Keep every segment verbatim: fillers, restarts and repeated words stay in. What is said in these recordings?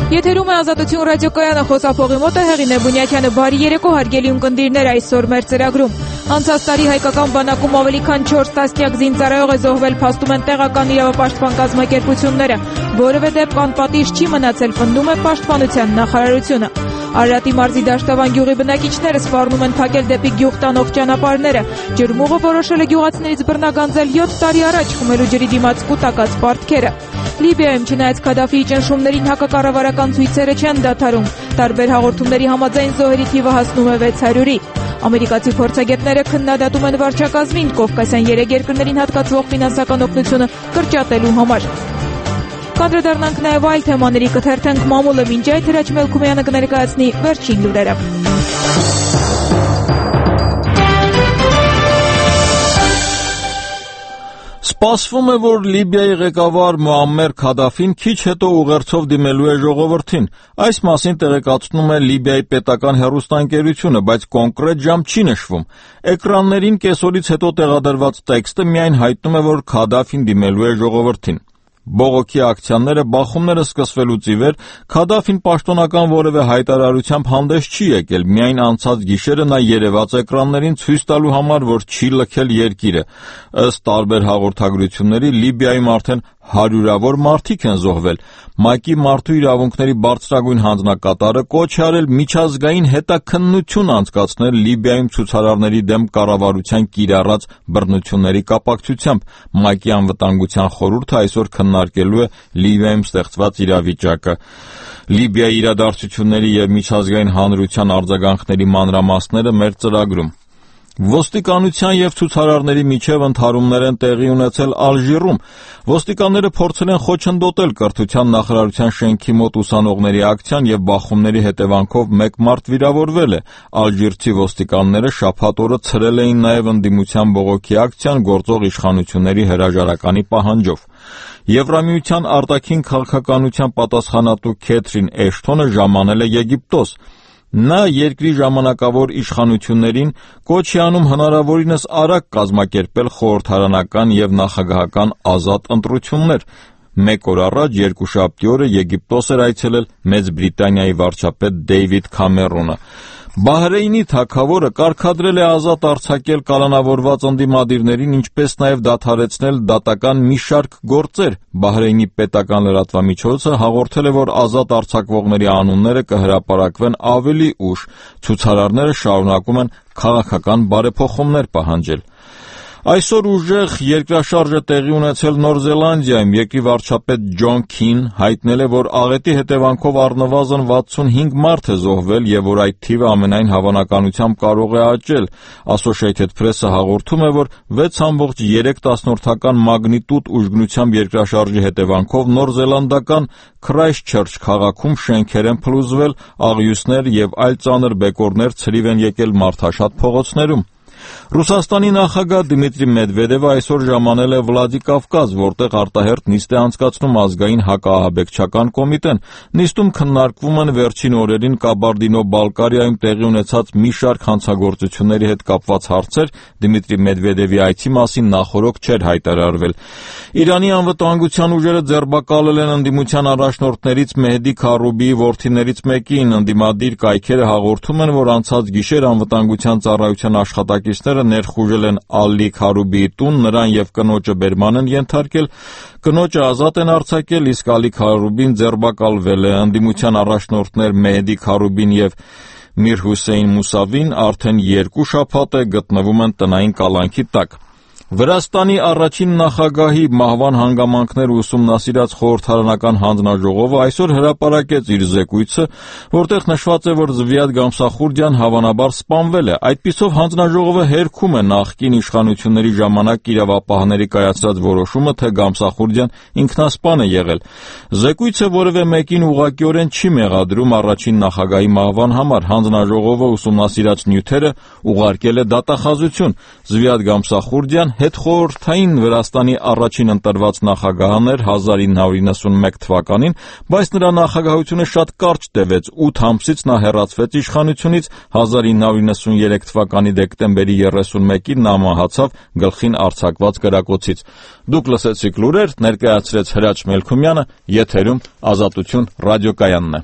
Եթերում է Ազատություն ռադիոկայանը, խոսափողի մոտ է Հեղինե Բունյակյանը։ Բարի երեկո, հարգելի ունկնդիրներ, այսօր մեր ծրագրում։ Անցած տարի հայկական բանակում ավելի քան չորս տասնյակ զինծառայող է զոհվել, փաստում են տեղական իրավապաշտպան կազմակերպությունները։ Որևէ դեպք անպատիժ չի մնացել, պնդում է Պաշտպանության նախարարությունը։ Արարատի մարզի Դաշտավան գյուղի բնակիչները սպառնում են փակել դեպի գյուղ տանող ճանապարհները։ Ջրմուղը որոշել է գյուղացիներից բռնագանձել յոթ տարի առաջ խմելու ջրի դիմաց կուտակած պարտքերը։ Լիբիայում չնայած Քադաֆիի ճնշումներին հակակառավարական ցույցերը չեն դադարում։ Տարբեր հաղորդումների համաձայն զոհերի թիվը հասնում է վեց հարյուրի։ Ամերիկացի փորձագետները քննադատում են վարչակազմին Կովկասյան երեք երկրներին հատկացվող ֆինանսական օգնությունը կրճատելու համար։ Կանդրադառնանք նաև այլ թեմաների, կթերթենք մամուլը, մինչ այդ Հրաչ Մելքումյանը կներկայացնի վերջին լուրերը։ Սպասվում է, որ Լիբիայի ղեկավար Մուամմեր Քադաֆին քիչ հետո ուղերձով դիմելու է ժողովրդին։ Այս մասին տեղեկացնում է Լիբիայի պետական հեռուստաընկերությունը, բայց կոնկրետ ժամ չի նշվում։ Էկրաններին կեսօրից հետո տեղադրված տեքստը միայն հայտնում է, որ Քադաֆին դիմելու է ժողովրդին։ Բողոքի ակցիաները, բախումները սկսվելուց ի վեր Քադաֆին պաշտոնական որևէ հայտարարությամբ հանդես չի եկել, միայն անցած գիշերը նա երևաց էկրաններին ցույց տալու համար, որ չի լքել երկիրը։ Ըստ տարբեր հաղորդագրությունների Լիբիայում արդեն հարյուրավոր մարդիկ են զոհվել։ ՄԱԿ-ի մարդու իրավունքների բարձրագույն հանձնակատարը կոչ է արել միջազգային հետաքննություն անցկացնել Լիբիայում ցուցարարների դեմ կառավարության կիրառած բռնությունների կապակցությամբ։ ՄԱԿ-ի անվտանգության խորհուրդը այսօր քննարկելու է Լիբիայում ստեղծված իրավիճակը։ Լիբիայի իրադարձությունների և միջազգային հանրության արձագանքների մանրամասները մեր ծրագրում։ Ոստիկանության և ցուցարարների միջև ընդհարումներ են տեղի ունեցել Ալժիրում։ Ոստիկանները փորձել են խոչընդոտել կրթության նախարարության շենքի մոտ ուսանողների ակցիան և բախումների հետևանքով մեկ մարդ վիրավորվել է։ Ալժիրցի ոստիկանները շաբաթ օրը ցրել էին նաև ընդդիմության բողոքի ակցիան գործող իշխանությունների հրաժարականի պահանջով։ Եվրամիության արտաքին քաղաքականության պատասխանատու Քեթրին Էշթոնը ժամանել է Եգիպտոս։ Նա երկրի ժամանակավոր իշխանություններին կոչ է անում հնարավորինս արագ կազմակերպել խորհրդարանական և նախագահական ազատ ընտրություններ։ Մեկ օր առաջ երկուշաբթի օրը Եգիպտոս էր այցելել Մեծ Բրիտանիայի վարչապետ Դեյվիդ Քամերոնը։ Բահրեյնի թագավորը կարգադրել է ազատ արձակել կալանավորված ընդդիմադիրներին, ինչպես նաև դադարեցնել դատական մի շարք գործեր։ Բահրեյնի պետական լրատվամիջոցը հաղորդել է, որ ազատ արձակվողների անունները կհրապարակվեն ավելի ուշ։ Ցուցարարները շարունակում են քաղաքական բարեփոխումներ պահանջել։ Այսօր ուժեղ երկրաշարժ է տեղի ունեցել Նոր Զելանդիայում։ Երկրի վարչապետ Ջոն Քին հայտնել է, որ աղետի հետևանքով առնվազն վաթսունհինգ մարդ է զոհվել և որ այդ թիվը ամենայն հավանականությամբ կարող է աճել։ Associated Press-ը հաղորդում է, որ վեց ամբողջ երեք տասնորդական մագնիտուդ ուժգնությամբ երկրաշարժի հետևանքով Նոր Զելանդական Քրայսթչերչ քաղաքում շենքեր են փլուզվել, աղյուսներ և այլ ծանր բեկորներ ցրիվ են եկել մարդաշատ փողոցներում։ Ռուսաստանի նախագահ Դմիտրի Մեդվեդևը այսօր ժամանել է Վլադիկավկազ, որտեղ արտահերթ նիստ է անցկացնում ազգային հակաահաբեկչական կոմիտեն։ Նիստում քննարկվում են վերջին օրերին Կաբարդինո-Բալկարիայում տեղի ունեցած մի շարք հանցագործությունների հետ կապված հարցեր։ Դմիտրի Մեդվեդևի այցի մասին նախօրոք չէր հայտարարվել։ Իրանի անվտանգության ուժերը ձերբակալել են ընդդիմության առաջնորդներից Մեհդի Քարուբիի որդիներից մեկին։ Ընդդիմադիր կայքերը հաղորդում են, որ անցած գիշեր անվտանգության ծառայության աշխատակիցները ներխուժել են Ալի Քարուբիի տուն, նրան և կնոջը բերման են ենթարկել։ Կնոջը ազատ են արձակել, իսկ Ալի Քարուբին ձերբակալվել է։ Ընդդիմության առաջնորդներ Մեհդի Քարուբին և Միր Հուսեյն Մուսավին արդեն երկու շաբաթ է գտնվում են տնային կալանքի տակ։ Վրաստանի առաջին նախագահի մահվան հանգամանքները ուսումնասիրած խորհրդարանական հանձնաժողովը այսօր հրապարակեց իր զեկույցը, որտեղ նշված է, որ Զվիադ Գամսախուրդյան հավանաբար սպանվել է։ Այդպիսով հանձնաժողովը հերքում է նախկին իշխանությունների ժամանակ իրավապահների կայացրած որոշումը, թե Գամսախուրդյան ինքնասպան է եղել։ Զեկույցը որևէ մեկին ուղղակիորեն չի մեղադրում առաջին նախագահի մահվան համար։ Հանձնաժողովը ուսումնասիրած նյութերը ուղարկել է դատախազություն։ Զվիադ Գամսախուրդյան հետխորհրդային Վրաստանի առաջին ընտրված նախագահն էր հազար ինը հարյուր իննսունմեկ թվականին, բայց նրա նախագահությունը շատ կարճ տևեց, ութ ամսից նա հեռացվեց իշխանությունից, հազար ինը հարյուր իննսուներեք թվականի դեկտեմբերի երեսունմեկին նա մահացավ գլխին արձակված կրակոցից։ Դուք լսեցիք լուրեր, ներկայացրեց Հրաչ Մելքումյանը, եթերում Ազատություն ռադիոկայանն է։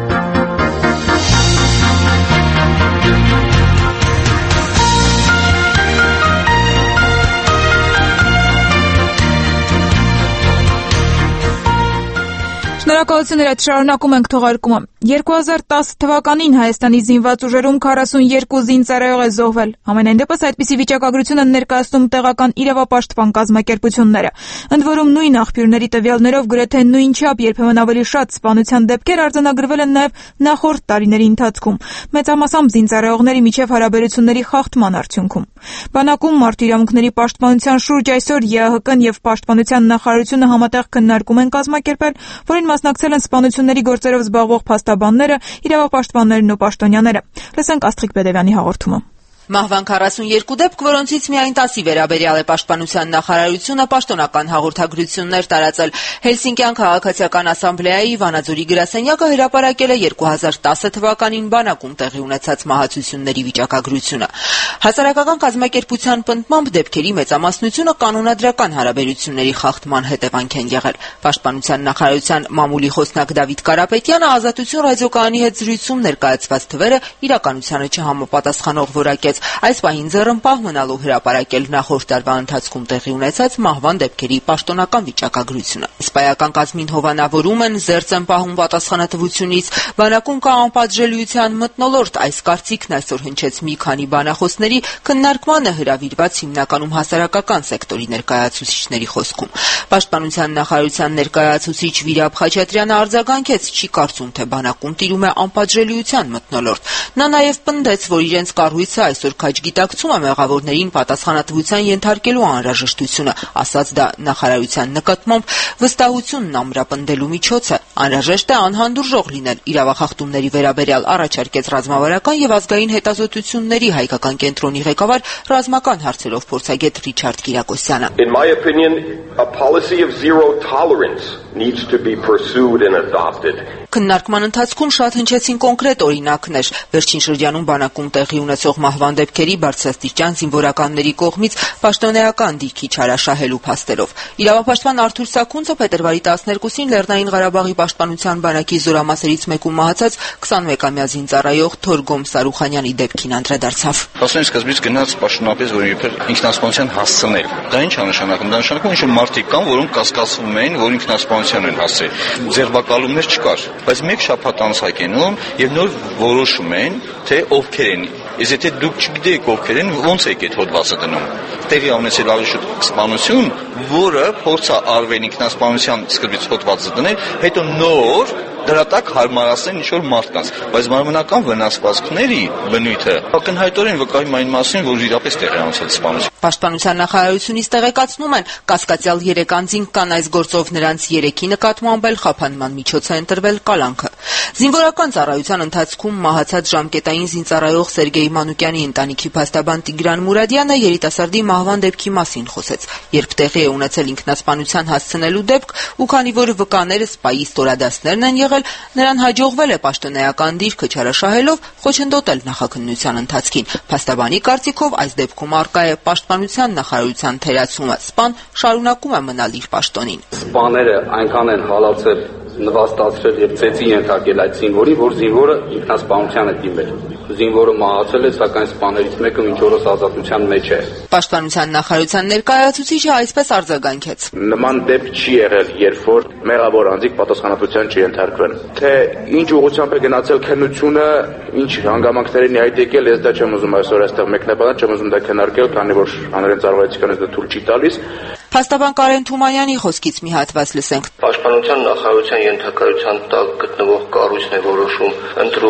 Շնորհակալություն Հրաչ, շարունակում ենք թողարկումը։ երկու հազար տասը թվականին Հայաստանի զինված ուժերում քառասունյոթ զինծառայող է զոհվել։ Համենայն դեպս այդպիսի վիճակագրություն են ներկայացնում տեղական իրավապաշտպան կազմակերպությունները։ Ընդ որում նույն աղբյուրների տվյալներով գրեթե նույն չափ, երբեմն ավելի շատ սպանության դեպքեր արձանագրվել են նաև նախորդ տարիների ընթացքում, մեծամասամբ զինծառայողների միջև հարաբերությունների խախտման արդյունքում։ Բանակում Մարդ իրավունքների պաշտպանության շուրջ այսօր ԵԱՀԿ-ն եւ Պաշտպանության նախարարությունը համատեղ քննարկում են կազմակերպել, որին մասնակցել են սպանությունների գործերով զբաղվող փաստաբանները, իրավապաշտպաններն ու պաշտոնյաները։ Լսենք Աստղիկ Բեդևյանի հաղորդումը։ Մահվան քառասունյոթ դեպք, որոնցից միայն տասի վերաբերյալ է Պաշտպանության նախարարությունը պաշտոնական հաղորդագրություններ տարածել։ Հելսինկյան քաղաքացիական ասամբլեայի Վանաձորի գրասենյակը հրապարակել է երկու հազար տասը թվականին բանակում տեղի ունեցած մահացությունների վիճակագրությունը։ Հասարակական կազմակերպության պնդմամբ դեպքերի մեծամասնությունը կանոնադրական հարաբերությունների խախտման հետևանք են եղել։ Պաշտպանության նախարարության մամուլի խոսնակ Դավիթ Կարապետյանը Ազատություն ռադիոկայանի հետ զրույցում ներկայացված թվերը իրականությանը չհամապատասխանող որակեց։ Այս պահին ձեռնպահ մնալու հրապարակել նախորդ տարվա ընթացքում տեղի ունեցած մահվան դեպքերի պաշտոնական վիճակագրությունը։ Իսպայական կազմին հովանավորում են, զերծ են պահում պատասխանատվությունից, բանակում կա անպատժելիության մթնոլորտ, այս կարծիքն այսօր հնչեց մի քանի բանախոսների քննարկմանը հրավիրված հիմնականում հասարակական սեկտորի ներկայացուցիչների խոսքում։ Պաշտպանության նախարարության ներկայացուցիչ Վիրապ Խաչատրյանը արձագանքեց, չի կարծում, թե բանակում տիրում է անպատժելիության մթնոլորտ։ Նա նաև պնդեց, որ իրենց կառույցը այսօր քաջ գիտակցում է մեղավորներին պատասխանատվության ենթարկելու անհրաժեշտությունը, ասաց դա նախարարության նկատմամբ վստահությունն ամրապնդելու միջոց է։ Անհրաժեշտ է անհանդուրժող լինել իրավախախտումների վերաբերյալ, առաջարկեց ռազմավարական եւ ազգային հետազոտությունների հայկական կենտրոնի ղեկավար ռազմական հարցերով փորձագետ Ռիչարդ Կիրակոսյանը։ In my opinion, a policy of zero tolerance needs to be pursued and adopted. Քննարկման ընթացքում շատ հնչեցին կոնկրետ օրինակներ։ Վերջին շրջանում բանակում տեղի ունեցող մահվան դեպքերի բարձրաստիճան զինվորականների կողմից պաշտոնեական դիրքի չարաշահելու փաստերով։ Իրավապաշտպան Արթուր Սաքունցը փետրվարի տասներկուսին Լեռնային Ղարաբաղի պաշտպանության բանակի զորամասերից մեկում մահացած քսանմեկամյա զինծառայող Թորգոմ Սարուխանյանի դեպքին անդրադարձավ։ Ասեն սկզբից գնաց պաշտոնապես, որ իբր ինքնասպանության հասցնել։ Դա ինչ է նշանակում։ Դա նշանակում ինչ որ մարդիկ կան, որոնք կասկածվում են, որ ինքնասպանության են հասել։ Ձերբակալումներ չկար, բայց մեկ շաբաթ անց հակենում եւ նոր որոշում են, թե ովքեր են։ Իսկ եթե դուք չգիտեք ովքեր են, ո՞նց եք այդ հոդվածը դնում։ Տեղի ունեցել ավելի շուտ սպանություն, որը փորձ է արվել ինքնասպանության սկզբից հոդվածը դնել, հետո նոր դրա տակ հարմարացնել ինչ-որ մարդկանց, բայց մարմնական վնասվածքների բնույթը ակնհայտորեն վկայում այն մասին, որ իրապես տեղի է ունեցել սպանություն։ Պաշտպանության նախարարությունից տեղեկացնում են, կասկածյալ երեք անձինք կան այս գործով, նրանց երեքի նկատմամբ էլ խափանման միջոց է ընտրվել կալանքը։ Զինվորական ծառայության ընթացքում մահացած ժամկետային զինծառայող Սերգեյ Մանուկյանի ընտանիքի փաստաբան Տիգրան Մուրադյանը երիտասարդի մահվան դեպքի մասին խոսեց։ Երբ տեղի է ունեցել ինքնասպանության հասցնելու դեպք, ու քանի որ վկաները սպայի ստորադասներն են եղել, նրան հաջողվել է պաշտոնեական դիրքը չարաշահելով խոչընդոտել նախաքննության ընթացքին։ Փաստաբանի կարծիքով այս դեպքում արկա է պաշտպանության նախարարության թերացումը։ Սպան շարունակում է մնալ իր պաշտոնին։ Սպաները այնքան են հալածել, նվաստացրել եւ ծեծի ենթարկել այդ զինվորին, որ զինվորը ինքնասպանության է դիմել։ Զինվորը մահացել է, սակայն սպաներից մեկը մինչ օրս ազատության մեջ է։ Պաշտպանության նախարարության ներկայացուցիչը այսպես արձագանքեց։ Նման դեպք չի եղել, երբ որ մեղավոր անձիկ պատասխանատվության չենթարկվեն։ Թե ինչ ուղղությամբ է գնացել քննությունը, ինչ հանգամանքներին է այդ եկել, ես դա չեմ ուզում այսօր այստեղ մեկնաբանել, չեմ ուզում դա քննարկել, քանի որ հանրային ծառայությունից դա թույլ չի տալիս։ Փաստաբան Կարեն Թումանյանի խոսքից մի հատված լսենք։ Պաշտպանության նախարարության ենթակայության տակ գտնվող կառույցն է որոշում ընտրում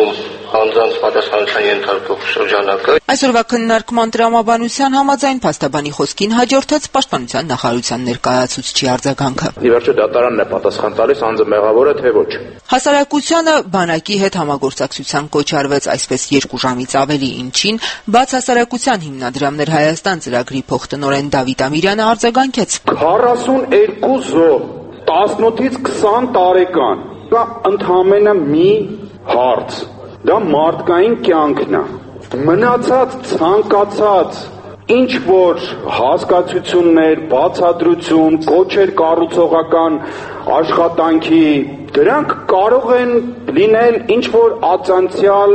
անձանց պատասխանության ենթարկող շրջանակը։ Այսօրվա քննարկման տրամաբանության համաձայն փաստաբանի խոսքին հաջորդեց պաշտպանության նախարարության ներկայացուցչի արձագանքը։ Ի վերջո դատարանն է պատասխան տալիս անձը մեղավոր է թե ոչ։ Հասարակությանը բանակի հետ համագործակցության կոչ արվեց այսպես երկու ժամից ավելի, ինչին բաց հասարակության հիմնադրամներ Հայաստան ծրագրի փոխտնօրեն Դավիթ Ամիրյանը արձագանքեց։ քառասուներկու զոհ, տասնութից քսան տարեկան, դա ընդամենը մի հարց, դա մարդկային կյանքն է։ Մնացած ցանկացած ինչ որ հասկացություններ, բացատրություն, կոչեր կառուցողական աշխատանքի, դրանք կարող են լինել ինչ որ ածանցյալ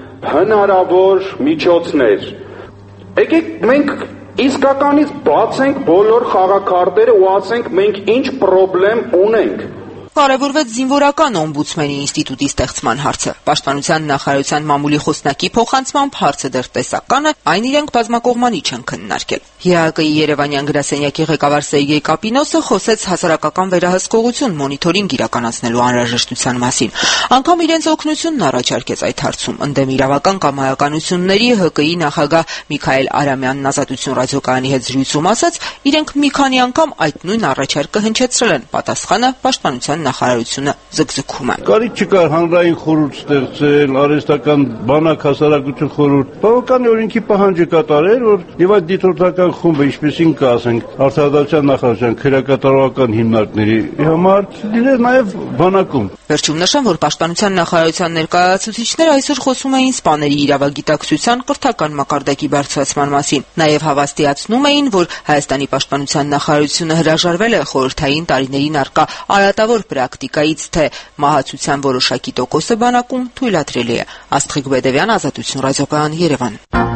հնարավոր միջոցներ։ Եկեք մենք իսկականից բացենք բոլոր խաղաքարտերը ու ասենք մենք ինչ խնդրեմ ունենք։ Կարևորվեց զինվորական օմբուդսմենի ինստիտուտի ստեղծման հարցը։ Պաշտպանության նախարարության մամուլի խոսնակի փոխանցմամբ հարցը դեռ տեսական է, այն իրենք բազմակողմանի չեն քննարկել։ ՀԱԿ-ի Երևանյան գրասենյակի ղեկավար Սերգեյ Կապինոսը խոսեց հասարակական վերահսկողություն մոնիթորինգ իրականացնելու անհրաժեշտության մասին։ Անգամ իրենց օգնությունն առաջարկեց այդ հարցում։ Ընդդեմ իրավական կամայականությունների ՀԿ-ի նախագահ Միքայել Արամյանն Ազատություն ռադիոկայանի հետ զրույցում ասաց, իրենք մի քանի անգամ այդ նույն առաջարկը հնչեցրել են։ Պատասխանը պաշտպանության նախարարությունը զգզգում է։ Կարիք չկար հանրային խորհուրդ ստեղծել, արհեստական բանակ հասարակություն խորհուրդ։ Բավական օրենքի պահանջը կատարել, որ եւ այդ դիտորդական խումբը, ինչպեսին կասենք, արտադրության նախարարության քրեակատարողական հիմնարկների համար լիներ նաեւ բանակում։ Վերջում նշեմ, որ պաշտպանության նախարարության ներկայացուցիչները այսօր խոսում էին սպաների իրավագիտակցության կրթական մակարդակի բարձրացման մասին։ Նաեւ հավաստիացնում էին, որ Հայաստանի պաշտպանության նախարարությունը հրաժարվել է խորհրդային տարիներին արկա արատավոր պրակտիկայից, թե մահացության որոշակի տոկոսը բանակում թույլատրելի է։ Աստղիկ Բեդևյան, Ազատություն ռադիոկայան, Երևան։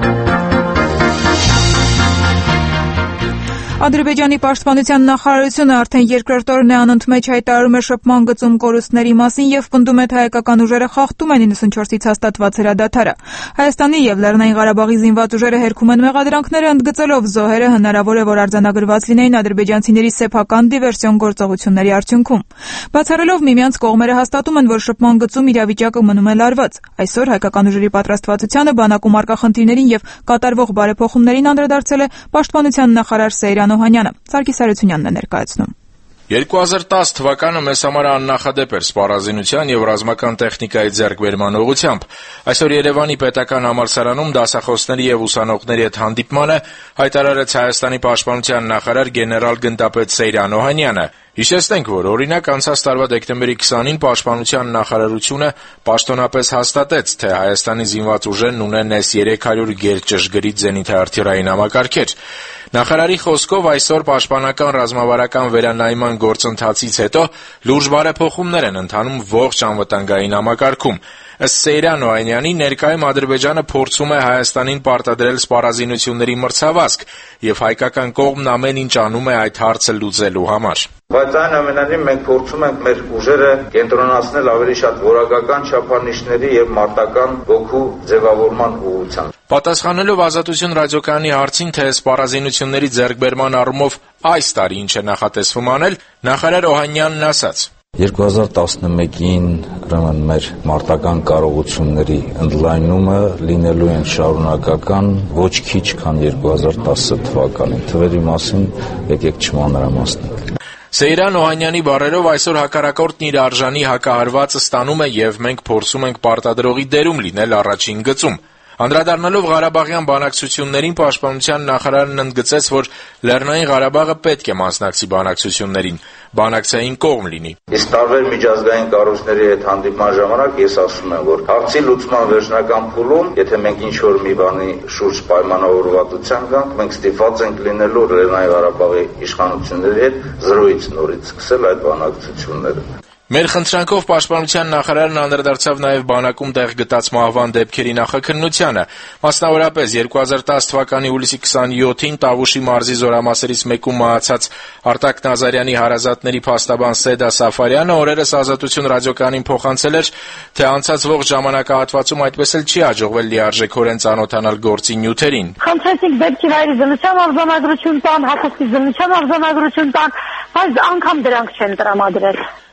Ադրբեջանի պաշտպանության նախարարությունը արդեն երկրորդ օրն է անընդմեջ հայտարարում է շփման գծում կորուստների մասին եւ պնդում է, թե հայկական ուժերը խախտում են իննսունչորսից հաստատված հրադադարը։ Հայաստանի եւ Լեռնային Ղարաբաղի զինված ուժերը հերքում են մեղադրանքները, ընդգծելով զոհերը հնարավոր է, որ արձանագրված լինեին ադրբեջանցիների սեփական դիվերսիոն գործողությունների արդյունքում։ Բացառելով միմյանց, կողմերը հաստատում են, որ շփման գծում իրավիճակը մնում է լարված։ Այսօր հայկական ուժերի պատրաստվածությանը բանակում առկա խնդիրներին եւ կատարվող բարեփոխումներին անդրադարձել է պաշտպանության նախարար Սեյրան Օհանյանը։ Սարգիս Արությունյանն է ներկայացնում։ երկու հազար տասը թվականը մեզ համար աննախադեպ էր սպառազինության եւ ռազմական տեխնիկայի ձեռքբերման ուղղությամբ։ Այսօր Երևանի պետական համալսարանում դասախոսների եւ ուսանողների հետ հանդիպմանը հայտարարեց Հայաստանի պաշտպանության նախարար գեներալ գնդապետ Սեյրան Օհանյանը։ Հիշեցնենք, որ օրինակ անցած տարվա դեկտեմբերի քսանին պաշտպանության նախարարությունը պաշտոնապես հաստատեց, թե Հայաստանի զինված ուժերն ունեն էս երեք հարյուր գերճշգրիտ զենիթահրթիռային համակարգեր։ Նախարարի խոսքով այսօր պաշտպանական ռազմավարական վերանայման գործընթացից հետո լուրջ բարեփոխումներ են ընթանում ողջ անվտանգային համակարգում։ Ըստ Սեյրան Օհանյանի, ներկայում Ադրբեջանը փորձում է Հայաստանին պարտադրել սպառազինությունների մրցավազք եւ հայկական կողմն ամեն ինչ անում է այդ հարցը լուծելու համար։ Բայց այնուամենայնիվ մենք փորձում ենք մեր ուժերը կենտրոնացնել ավելի շատ որակական չափանիշների եւ մարտական ոգու ձևավորման ուղղությամբ։ Պատասխանելով Ազատություն ռադիոկայանի հարցին, թե սպառազինությունների ձեռքբերման առումով այս տարի ինչ է նախատեսվում անել, նախարար Օհանյանն ասաց. երկու հազար տասնմեկին ուրեմն մեր մարտական կարողությունների ընդլայնումը լինելու են շարունակական ոչ քիչ, քան երկու հազար տասը թվականին։ Թվերի մասին եկեք չմանրամասնենք։ Սեյրան Օհանյանի բառերով այսօր հակառակորդն իր արժանի հակահարվածը ստանում է եւ մենք փորձում ենք պարտադրողի դերում լինել առաջին գծում։ Անդրադառնալով Ղարաբաղյան բանակցություններին, պաշտպանության նախարարն ընդգծեց, որ Լեռնային Ղարաբաղը պետք է մասնակցի բանակցություններին, բանակցային կողմ լինի։ Իսկ տարբեր միջազգային կառույցների հետ հանդիպման ժամանակ ես ասում եմ, որ հարցի լուծման վերջնական փուլում, եթե մենք ինչ-որ մի բանի շուրջ պայմանավորվածության գանք, մենք ստիպված ենք լինելու Լեռնային Ղարաբաղի իշխանությունների հետ զրույց նորից սկսել այդ բանակցությունները։ Մեր խնդրանքով պաշտպանության նախարարն անդրադարձավ նաև բանակում տեղ գտած մահվան դեպքերի նախաքննությանը։ Մասնավորապես երկու հազար տասը թվականի հուլիսի քսանյոթին Տավուշի մարզի զորամասերից մեկում մահացած Արտակ Նազարյանի հարազատների փաստաբան Սեդա Սաֆարյանը օրերս Ազատություն ռադիոկայանին փոխանցել էր, թե անցած ողջ ժամանակահատվածում այդպես էլ չի հաջողվել լիարժեքորեն ծանոթանալ գործի նյութերին։ Խնդրեցինք դեպքի վայրի զննության արձանագրություն տան, հակոստի զննության արձանագրություն տան, բայց անգամ դրանք չեն տրամադրել։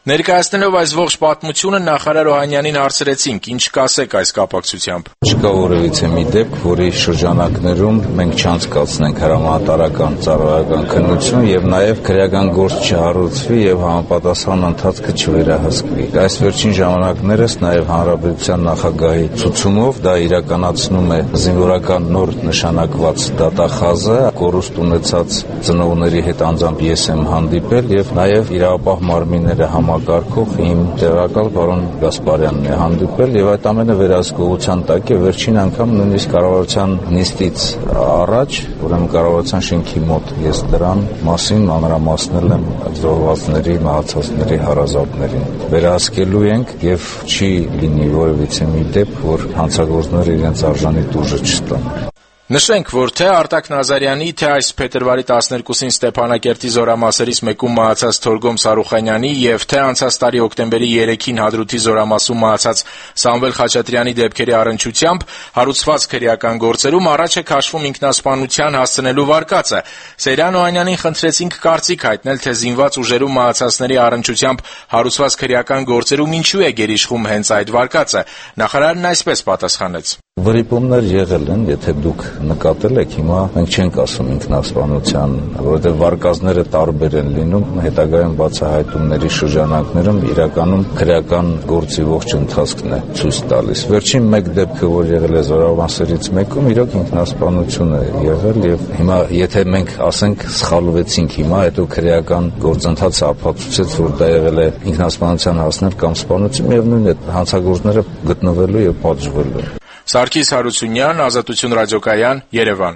Ներկայացնելով այս ողջ պատմությունը նախարար Օհանյանին հարցրեցինք, ինչ կասեք այս կապակցությամբ։ Չկա որևիցե մի դեպք, որի շրջանակներում մենք չանցկացնենք հրամանատարական ծառայական քննություն եւ նաեւ քրեական գործ չհարուցվի եւ համապատասխան ընթացքը չվերահսկվի։ Այս վերջին ժամանակներս նաեւ հանրապետության նախագահի ցուցումով դա իրականացնում է զինվորական նոր նշանակված դատախազը, կորուստ ունեցած ծնողների հետ անձամբ ես եմ հանդիպել եւ նաեւ իրավապահ մարմինները համակարգող իմ տեղակալ պարոն Գասպարյանն է հանդիպել եւ այդ ամենը վերահսկողության տակ է վերջին անգամ նույնիսկ կառավարության նիստից առաջ, ուրեմն կառավարության շենքի մոտ ես դրան մասին մանրամասնել եմ զոհվածների, մահացածների հարազատներին։ Վերահսկելու ենք եւ չի լինի որևիցե մի դեպք, որ հանցագործները իրենց արժանի տուժը չստան։ Նշենք, որ թե Արտակ Նազարյանի, թե այս փետրվարի տասներկուսին Ստեփանակերտի զորամասերից մեկում մահացած Թորգոմ Սարուխանյանի եւ թե անցած տարի հոկտեմբերի երեքին Հադրութի զորամասում մահացած Սամվել Խաչատրյանի դեպքերի առնչությամբ հարուցված քրեական գործերում առաջ է քաշվում ինքնասպանության հասցնելու վարկածը։ Սերյան Օհանյանին խնդրեցինք կարծիք հայտնել, թե զինված ուժերում մահացածների առնչությամբ հարուցված քրեական գործերում ինչու է գերիշխում հենց այդ վարկածը։ Նախարարն այսպես պատասխանեց. Վրիպումներ եղել են, եթե դուք նկատել եք, հիմա մենք չենք ասում ինքնասպանության, որովհետև վարկածները տարբեր են լինում, հետագայում բացահայտումների շրջանակներում իրականում քրեական գործի ողջ ընթացքն է ցույց տալիս։ Վերջին մեկ դեպքը, որ եղել է զորամասերից մեկում, իրոք ինքնասպանություն է եղել եւ հիմա եթե մենք ասենք սխալվեցինք հիմա, հետո քրեական գործընթացը ապացուցեց, որ դա եղել է ինքնասպանության հասնել կամ սպանություն, միևնույն է հանցագործները գտնվելու եւ պատժվելու։ Սարգիս Հարությունյան, Ազատություն ռադիոկայան, Երևան։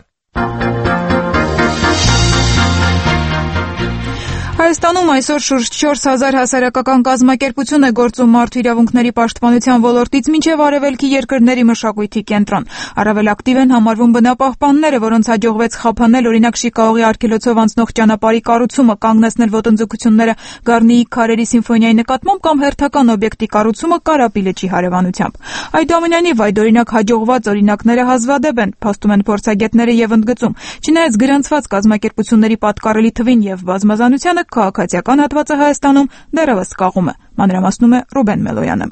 Հայաստանում այսօր շուրջ չորս հազար հասարակական կազմակերպություն է գործում մարդու իրավունքների պաշտպանության ոլորտից մինչև արևելքի երկրների մշակույթի կենտրոն։ Առավել ակտիվ են համարվում բնապահպանները, որոնց հաջողվեց խափանել օրինակ Շիկաղողի արգելոցով անցնող ճանապարհի կառուցումը, կանգնեցնել ոտնձգությունները Գառնիի քարերի սիմֆոնիայի նկատմամբ կամ հերթական օբյեկտի կառուցումը Կարապի լճի հարևանությամբ։ Այդուամենայնիվ այդօրինակ հաջողված օրինակները հազվադեպ են, փաստում են փորձագետները եւ ընդգծում։ Չնայած գրանցված կազմակերպությունների պատկառելի թվին եւ բազմազանությանը քաղաքացիական հատվածը Հայաստանում դեռևս կաղում է։ Մանրամասնում է Ռուբեն Մելոյանը։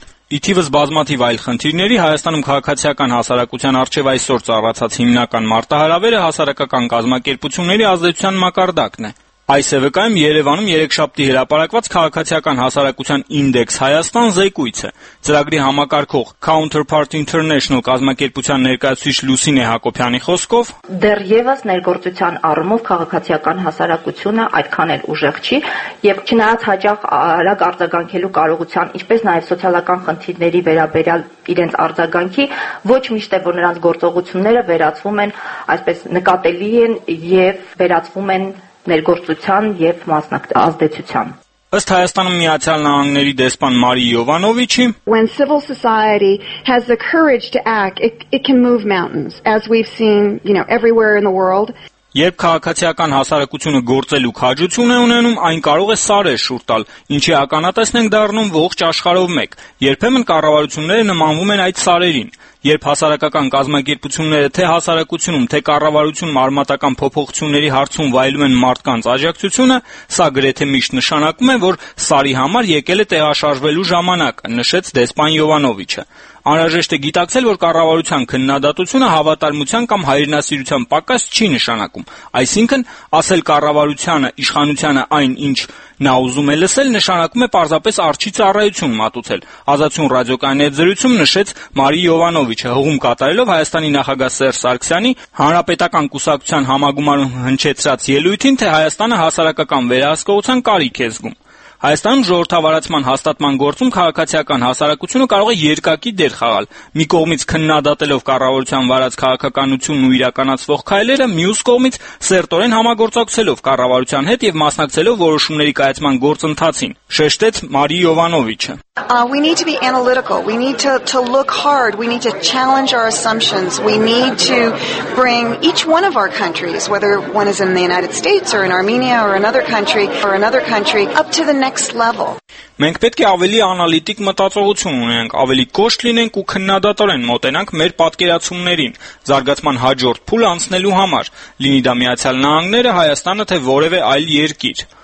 Ի թիվս բազմաթիվ այլ խնդիրների Հայաստանում քաղաքացիական հասարակության առջև այսօր ծառացած հիմնական մարտահրավերը հասարակական կազմակերպությունների ազդեցության մակարդակն է։ Այս է վկայում Երևանում երեքշաբթի հրապարակված քաղաքացիական հասարակության ինդեքս Հայաստան զեկույցը։ Ծրագրի համակարգող Counterpart International կազմակերպության ներկայացուցիչ Լուսինե Հակոբյանի խոսքով դեռևս ներգործության առումով քաղաքացիական հասարակությունը այդքան էլ ուժեղ չի եւ չնայած հաճախ արագ արձագանքելու կարողության, ինչպես նաեւ սոցիալական խնդիրների վերաբերյալ իրենց արձագանքի, ոչ միշտ է որ նրանց գործողությունները վերածվում են այսպես նկատելի են եւ վերածվում են ներգործության եւ մասնազդեցության։ Ըստ Հայաստանում Միացյալ Նահանգների դեսպան Մարի Յովանովիչի, when civil society has the courage to act, it, it can move mountains, as we've seen, you know, everywhere in the world. Երբ քաղաքացիական հասարակությունը գործելու քաջություն է ունենում, այն կարող է սարեր շուռ տալ, ինչի ականատեսն ենք դառնում ողջ աշխարհով մեկ։ Երբեմն կառավարությունները նմանվում են այդ սարերին։ Երբ հասարակական կազմակերպությունները թե հասարակությունում, թե կառավարությունում արմատական փոփոխությունների հարցում վայելում են մարդկանց աջակցությունը, սա գրեթե միշտ նշանակում է, որ սարի համար եկել է տեղաշարժվելու ժամանակը, նշեց դեսպան Յովանովիչը։ Անհրաժեշտ է գիտակցել, որ կառավարության քննադատությունը հավատարմության կամ հայրենասիրության պակաս չի նշանակում, այսինքն ասել կառավարությանը, իշխանությանը այն, ինչ նա ուզում է լսել, նշանակում է պարզապես արջի ծառայություն մատուցել։ Ազատություն ռադիոկայանի հետ զրույցում նշեց Մարի Յովանովիչը, հողում կատարելով Հայաստանի նախագահ Սերժ Սարգսյանի հանրապետական կուսակցության համագումարում հնչեցրած ելույթին, թե Հայաստանը հասարակական վերահսկողության կարիք է զգում։ Հայաստանում ժողովրդավարացման հաստատման գործում քաղաքացիական հասարակությունը կարող է երկակի դեր խաղալ։ Մի կողմից քննադատելով կառավարության վարած քաղաքականությունն ու իրականացվող քայլերը, մյուս կողմից սերտորեն համագործակցելով կառավարության հետ եւ մասնակցելով որոշումների կայացման գործընթացին, շեշտեց Մարի Յովանովիչը։ Uh, we need to be analytical. We need to, to look hard. We need to challenge our assumptions. We need to bring each one of our countries, whether one is in the United States or in Armenia or another country or another country, up to the next level. Մենք պետք է ավելի անալիտիկ մտածողություն ունենանք, ավելի կոշտ լինենք ու քննադատորեն մոտենանք մեր պատկերացումներին, զարգացման հաջորդ փուլ անցնելու համար, լինի դա Միացյալ Նահանգները, Հայաստանը թե որևէ այլ երկիր։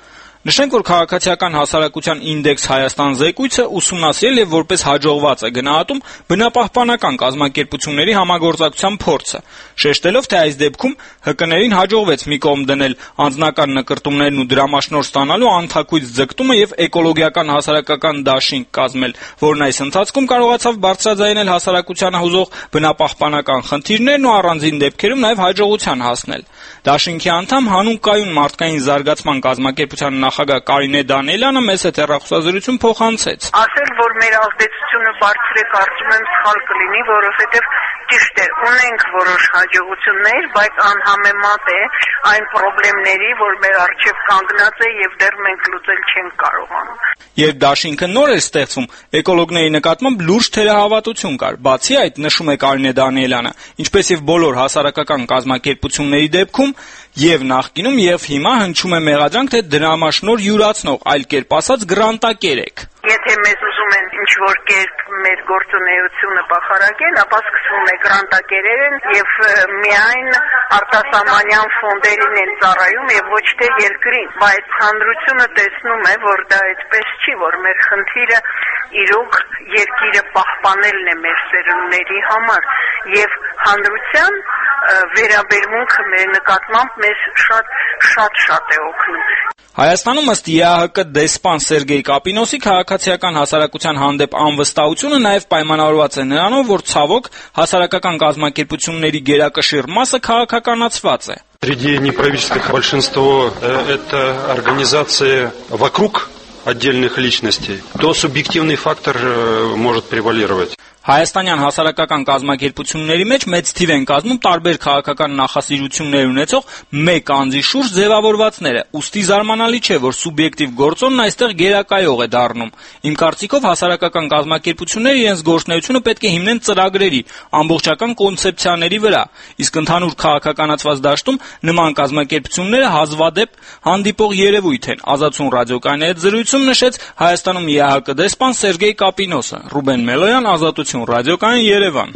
Նշենք, որ քաղաքացիական հասարակության ինդեքս Հայաստան զեկույցը ուսումնասիրել եւ որպես հաջողված է գնահատում բնապահպանական կազմակերպությունների համագործակցության փորձը, շեշտելով, թե այս դեպքում ՀԿ-ներին հաջողվեց մի կողմ դնել անձնական նկրտումներն ու դրամաշնորհ ստանալու անթաքույց ձգտումը եւ էկոլոգիական հասարակական դաշինք կազմել, որն այս ընթացքում կարողացավ բարձրաձայնել հասարակությանը հուզող բնապահպանական խնդիրներն ու առանձին դեպքերում նաեւ հաջողության հասնել։ Դաշինքի անդամ հանուն կայուն մարդկային զարգացման կազմակերպության նախագահ Կարինե Դանիելյանը մեծ հեռախոսազրույցում փոխանցեց. Ասել, որ մեր ազդեցությունը բարձր է, կարծում եմ սխալ կլինի, որովհետև ճիշտ է, ունենք որոշ հաջողություններ, բայց անհամեմատ է այն խնդիրների, որ մեր առջև կանգնած է եւ դեռ մենք լուծել չենք կարողանում։ Երբ դաշինքը նոր էր ստեղծվում, էկոլոգների նկատմամբ լուրջ թերահավատություն կար։ Բացի այդ, նշում է Կարինե Դանիելյանը, ինչպես եւ բոլոր հասարակական կազմակերպությունների դեպքում, եւ նախկինում եւ հիմա հնչում է մեղադրանք, թե դրամաշնորհ յուրացնող, այլ կերպ ասած գրանտակեր եք։ Եթե մեզ ուզում են ինչ-որ կերպ մեր գործունեությունը բախարակել, ապա սկսվում է գրանտակերեն եւ միայն արտասահմանյան ֆոնդերին են ծառայում եւ ոչ թե երկրին, բայց հանրությունը տեսնում է, որ դա այդպես չի, որ մեր խնդիրը իրոք երկիրը պահպանելն է մեր սերունդների համար եւ հանրության վերաբերմունքը մեր նկատմամբ մեզ շատ շատ շատ է օգնում։ Հայաստանում ըստ ԵԱՀԿ դեսպան Սերգեյ Կապինոսի քաղաքացիական հասարակության հանդեպ անվստահությունը նաև պայմանավորված է նրանով, որ ցավոք հասարակական կազմակերպությունների գերակշիռ մասը քաղաքականացված է։ Среди неправительственных большинство это организации вокруг отдельных личностей, то субъективный фактор может превалировать. Հայաստանյան հասարակական կազմակերպությունների մեջ մեծ թիվ են կազմում տարբեր քաղաքական նախասիրություններ ունեցող մեկ անձի շուրջ ձևավորվածները, ուստի զարմանալի չէ, որ սուբյեկտիվ գործոնն այստեղ գերակայող է դառնում։ Իմ կարծիքով հասարակական կազմակերպությունները իրենց գործունեությունը պետք է հիմնեն ծրագրերի, ամբողջական կոնցեպցիաների վրա, իսկ ընդհանուր քաղաքականացված դաշտում նման կազմակերպությունները հազվադեպ հանդիպող երևույթ են։ Ազատություն ռադիոկայանի հետ զրույցում նշեց Հայաստանում ԵԱՀԿ դեսպան Սերգեյ Կապինոսը։ Ռուբեն Մելոյան, Ազատություն ռադիոկայան, Երևան։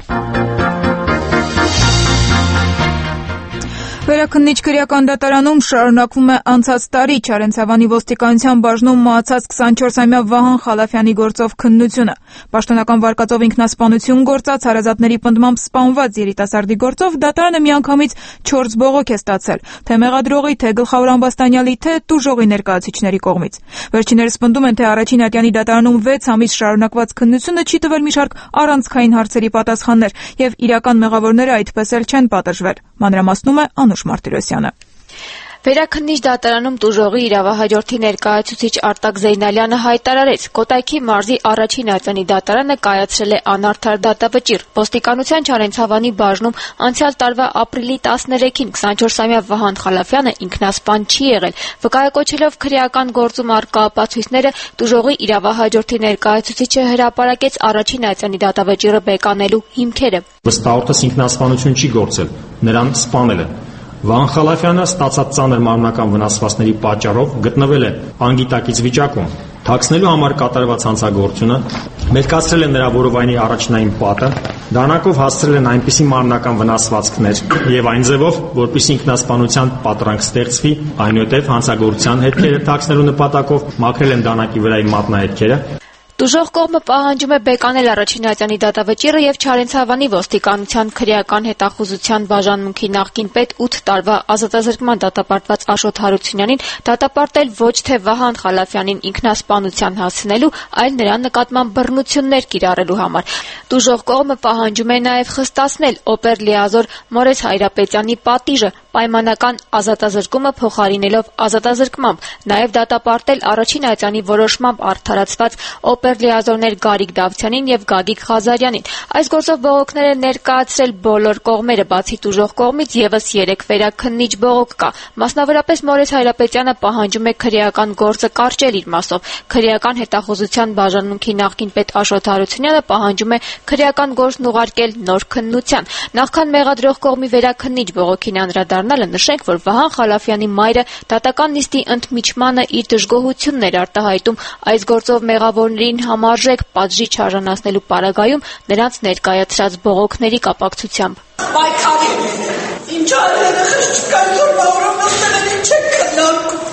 Վերաքննիչ քրեական դատարանում շարունակվում է անցած տարի Չարենցավանի ոստիկանության բաժնում մահացած քսանչորսամյա Վահան Խալաֆյանի գործով քննությունը։ Պաշտոնական վարկածով ինքնասպանություն գործած հարազատների պնդմամբ սպանված երիտասարդի գործով դատարանը միանգամից չորս բողոք է ստացել, թե մեղադրողի, թե գլխավոր ամբաստանյալի, թե տուժողի ներկայացուցիչների կողմից։ Վերջիններս պնդում են, թե առաջին ատյանի դատարանում վեց ամիս շարունակված քննությունը չի տվել մի շարք առանցքային հարցերի պատասխաններ, եւ իրական մեղավորները այդպես էլ չեն պատժվել։ Մանրամասնում է Անուշ Մարտիրոսյանը։ Վերաքննիչ դատարանում տուժողի իրավահաջորդի ներկայացուցիչ Արտակ Զեյնալյանը հայտարարեց, Կոտայքի մարզի առաջին ատյանի դատարանը կայացրել է անարդար դատավճիռ։ Ոստիկանության Չարենցավանի բաժնում անցյալ տարվա ապրիլի տասներեքին քսանչորսամյա Վահան Խալաֆյանը ինքնասպան չի եղել, վկայակոչելով քրեական գործում առկա ապացույցները, տուժողի իրավահաջորդի ներկայացուցիչը հրապարակեց առաջին ատյանի դատավճիռը բեկանելու հիմքերը։ Վստահորդս ինքնասպանություն չի գործել, նրան սպանել է։ Վահան Խալաֆյանը ստացած ծանր մարմնական վնասվածքների պատճառով գտնվել է անգիտակից վիճակում։ Թաքցնելու համար կատարված հանցագործությունը մերկացրել է նրա որովայնի առաջնային պատը, դանակով հասցրել են այնպիսի մարմնական վնասվածքներ եւ այն ձևով, որպեսզի ինքնասպանության պատրանք ստեղծվի, այնուհետեւ հանցագործության հետքերը թաքցնելու նպատակով մաքրել են դանակի վրայի մատնահետքերը։ Տուժող կողմը պահանջում է բեկանել առաջին ատյանի դատավճիռը եւ Չարենցավանի ոստիկանության քրեական հետախուզության բաժանմունքի նախկին պետ ութ տարվա ազատազրկման դատապարտված Աշոտ Հարությունյանին դատապարտել ոչ թե Վահան Խալաֆյանին ինքնասպանության հասցնելու, այլ նրա նկատմամբ բռնություններ կիրառելու համար։ Տուժող կողմը պահանջում է նաեւ խստացնել օպեր լիազոր Մորես Հայրապետյանի պատիժը, պայմանական ազատազրկումը փոխարինելով ազատազրկմամբ, նաեւ դատապարտել առաջին ատյանի որոշմամբ արդարացված օպեր լիազորներ Գարիկ Դավթյանին եւ Գագիկ Ղազարյանին։ Այս գործով բողոքներ են ներկայացրել բոլոր կողմերը, բացի տուժող կողմից եւս երեք վերաքննիչ բողոք կա։ Մասնավորապես Մորես Հայրապետյանը պահանջում է քրեական գործը կարճել իր մասով։ Քրեական հետախուզության բաժանմունքի նախկին պետ Աշոտ Հարությունյանը պահանջում է քրեական գործն ուղարկել նոր քննության։ Նախքան մեղադրող կողմի վերաքննիչ բողոքին անդրադառնալը նշենք, որ Վահան Խալաֆյանի մայրը դատական նիստի ընդմիջմանը իր դժգոհությունն էր արտահայտում այս գործով մեղավորներին համարժեք պատժի չարժանացնելու պարագայում նրանց ներկայացրած բողոքների կապակցությամբ։ Պայքարի, ինչ արել է, չկան որ բաղրոմասները չեք քննարկում։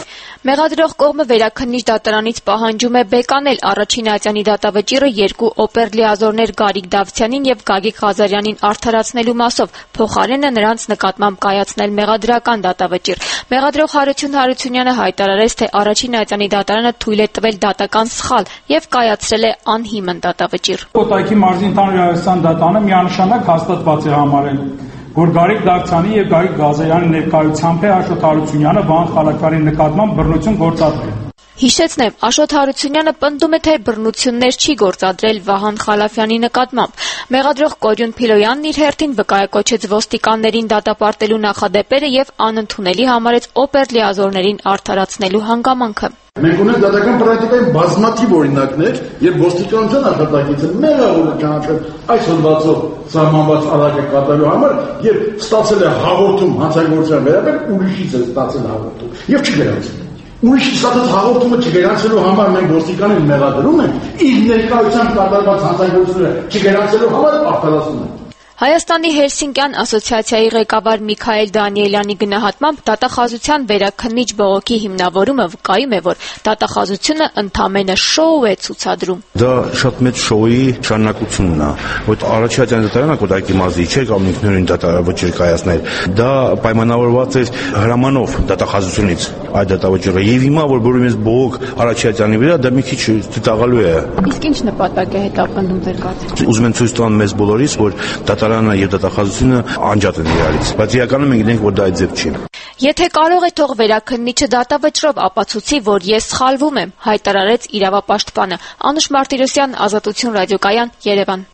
Մեղադրող կողմը վերաքննիչ դատարանից պահանջում է բեկանել առաջին ատյանի դատավճիռը երկու օպեր լիազորներ Գարիկ Դավթյանին եւ Գագիկ Ղազարյանին արդարացնելու մասով, փոխարենը նրանց նկատմամբ կայացնել մեղադրական դատավճիռ։ Մեղադրող Հարություն Հարությունյանը հայտարարեց, թե առաջին ատյանի դատարանը թույլ է տվել դատական սխալ եւ կայացրել է անհիմն դատավճիռ։ Կոտայքի մարզի ընդհանուր իրավասության դատարանը միանշանակ հաստատված է համարել, որ Գարիկ Դավթյանի եւ Գագիկ Ղազարյանի ներկայությամբ է Աշոտ Հարությունյանը Վահան Խալափյանի նկատմամբ բռնություն գործադրել։ Հիշեցնեմ, Աշոտ Հարությունյանը պնդում է, թե բռնություններ չի գործադրել Վահան Խալափյանի նկատմամբ։ Մեղադրող Կորյուն Փիլոյանն իր հերթին վկայակոչեց ոստիկաններին դատապարտելու նախադեպերը եւ անընդունելի համարեց օպեր լիազորներին արդարացնելու հանգամանքը։ Մենք ունենք դատական պրակտիկայի բազմաթիվ օրինակներ, երբ ոստիկանության աշխատակիցը մեղավոր է ճանաչել այս հոդվածով սահմանված արարքը կատարելու համար եւ ստացել է հաղորդում հանցագործության վերաբերյալ, ուրիշից է ստացել հաղորդում եւ չի գրանցել։ Ուրիշի ստացած հաղորդումը չգրանցելու համար մենք ոստիկանին մեղադրում ենք, իր ներկայությամբ կատարված հանցագործությունը չգրանցելու համար արդարացնում ենք։ Հայաստանի Հելսինկյան ասոցիացիայի ղեկավար Միքայել Դանիելյանի գնահատմամբ դատախազության վերաքննիչ բողոքի հիմնավորումը վկայում է, որ դատախազությունը ընդամենը շոու է ցուցադրում։ Դա շատ մեծ շոուի շարունակությունն է, որ առաջի ատյանի դատարանը Կոտայքի մարզի չէր կամ ինքնուրույն դատավճիռ կայացնել։ Դա պայմանավորված էր հրամանով դատախազությունից այդ դատավճիռը եւ հիմա որ բերում ես բողոք առաջի ատյանի վրա, դա մի քիչ դիտաղալու է։ Իսկ ինչ նպատակ է հետապնդում ձեր կազմը։ Ուզում են ցույց տալ մեզ բոլորիս, որ դատարանը եւ դատախազությունը անջատ են իրարից, բայց իրականում մենք գիտենք, որ դա այդ ձև չի։ Եթե կարող է, թող վերաքննիչը դատավճռով ապացուցի, որ ես սխալվում եմ, հայտարարեց իրավապաշտպանը։ Անուշ Մարտիրոսյան, Ազատություն ռադիոկայան, Երևան։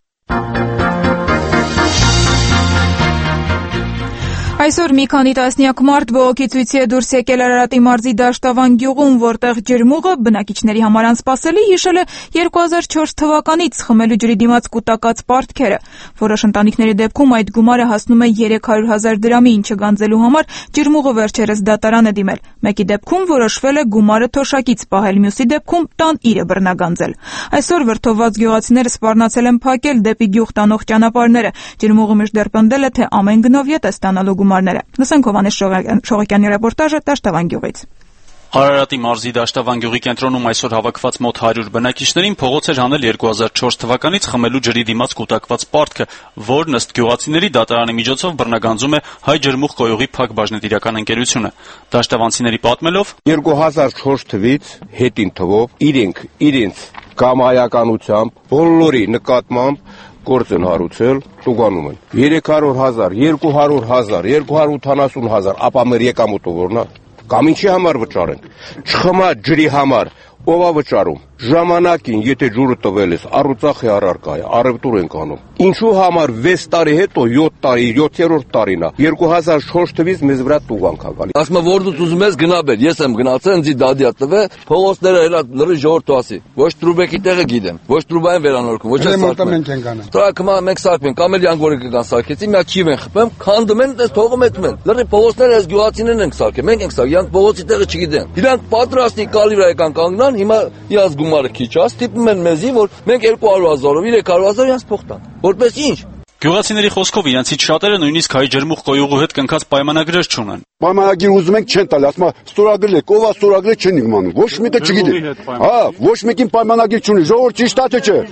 Այսօր մի քանի տասնյակ մարդ բողոքի ցույցի է դուրս եկել Արարատի մարզի Դաշտավան գյուղում, որտեղ ջրմուղը բնակիչների համար անսպասելի հիշել է երկու հազար չորս թվականից խմելու ջրի դիմաց կուտակած պարտքերը։ Որոշ ընտանիքների դեպքում այդ գումարը հասնում է երեք հարյուր հազար դրամի, ինչը գանձելու համար ջրմուղը վերջերս դատարան է դիմել։ Մեկի դեպքում որոշվել է գումարը թոշակից պահել, մյուսի դեպքում տան իրը բռնագանձել։ Այսօր վրդովված գյուղացիները սպառնացել են փակել դեպի գյուղ տանող ճանապարհները։ Ջրմուղը միշտ պնդել է, թե ամեն գնով ետ է ստանալու գումարները։ Լսենք Հովհաննես Շողոկյանի ռեպորտաժը Դաշտավան գյուղից։ Արարատի մարզի Դաշտավան գյուղի կենտրոնում այսօր հավաքված մոտ հարյուր բնակիչներին փողոց էր հանել երկու հազար չորս թվականից խմելու ջրի դիմաց կուտակված պարտքը, որն ըստ գյուղացիների դատարանի միջոցով բռնագանձում է Հայ ջրմուղ կոյուղի Փակ բաժնետիրական ընկերությունը։ Դաշտավանցիների պատմելով երկու հազար չորս թվականից հետին թվով իրենք իրենց կամայականությամբ բոլորի նկատմամբ գործ են հարուցել, տուգանում են երեք հարյուր հազար, երկու հարյուր հազար, երկու հարյուր ութանասուն հազար, ապա մեր եկամուտը որն է, կամ ինչի համար վճարենք, չխմած ջրի համար, ով է վճարում, ժամանակին, եթե ջուրը տվել ես, առուծախի առարկա է, առևտուր ենք անում։ Ինչու համար վեց տարի հետո յոթ տարի, յոթերորդ տարին է, երկու հազար չորս թվականից մեզ վրա տուգանք ա գալի։ Ասում եմ, որ դու ուզում ես գնաբել, ես եմ գնացել, ինձ դադիա տվել, փողոցները հելա լրի ժողովրդու ասի, ոչ տրուբեկի տեղը գիտեմ, ոչ տրուբային վերանորոգում, ոչ էլ սարքում։ Մենք սարքում ենք, կամ էլ յանգորը կգան սարքեցի, մի հատ չիվ են խփեմ, քանդում են, այդպես թողում ետում են։ Լրի փողոցները այս գյուղացիներն են սարքել, մենք ենք սարքել, իրանք փողոցի տեղը չգիտեն։ Իրանք պատրաստի կալիվրա եկան կանգնան, հիմա իրանց գումարը քիչ է, ստիպում են մեզի, որ մենք երկու հարյուր հազարով, երեք հարյուր հազար իրանց փող տան։ Որպես ինչ։ Գյուղացիների խոսքով իրենցից շատերը նույնիսկ Հայ ջրմուղ կոյուղու հետ կնքած պայմանագրեր չունեն։ Պայմանագիր ուզում ենք չեն տալ, ասում է ստորագրել եք, ով է ստորագրել չեն իմանում, ոչ մեկը չգիտի։ Հա, ոչ մեկին պայմանագիր չունի, ժողովուրդ ճիշտ է թե չէ։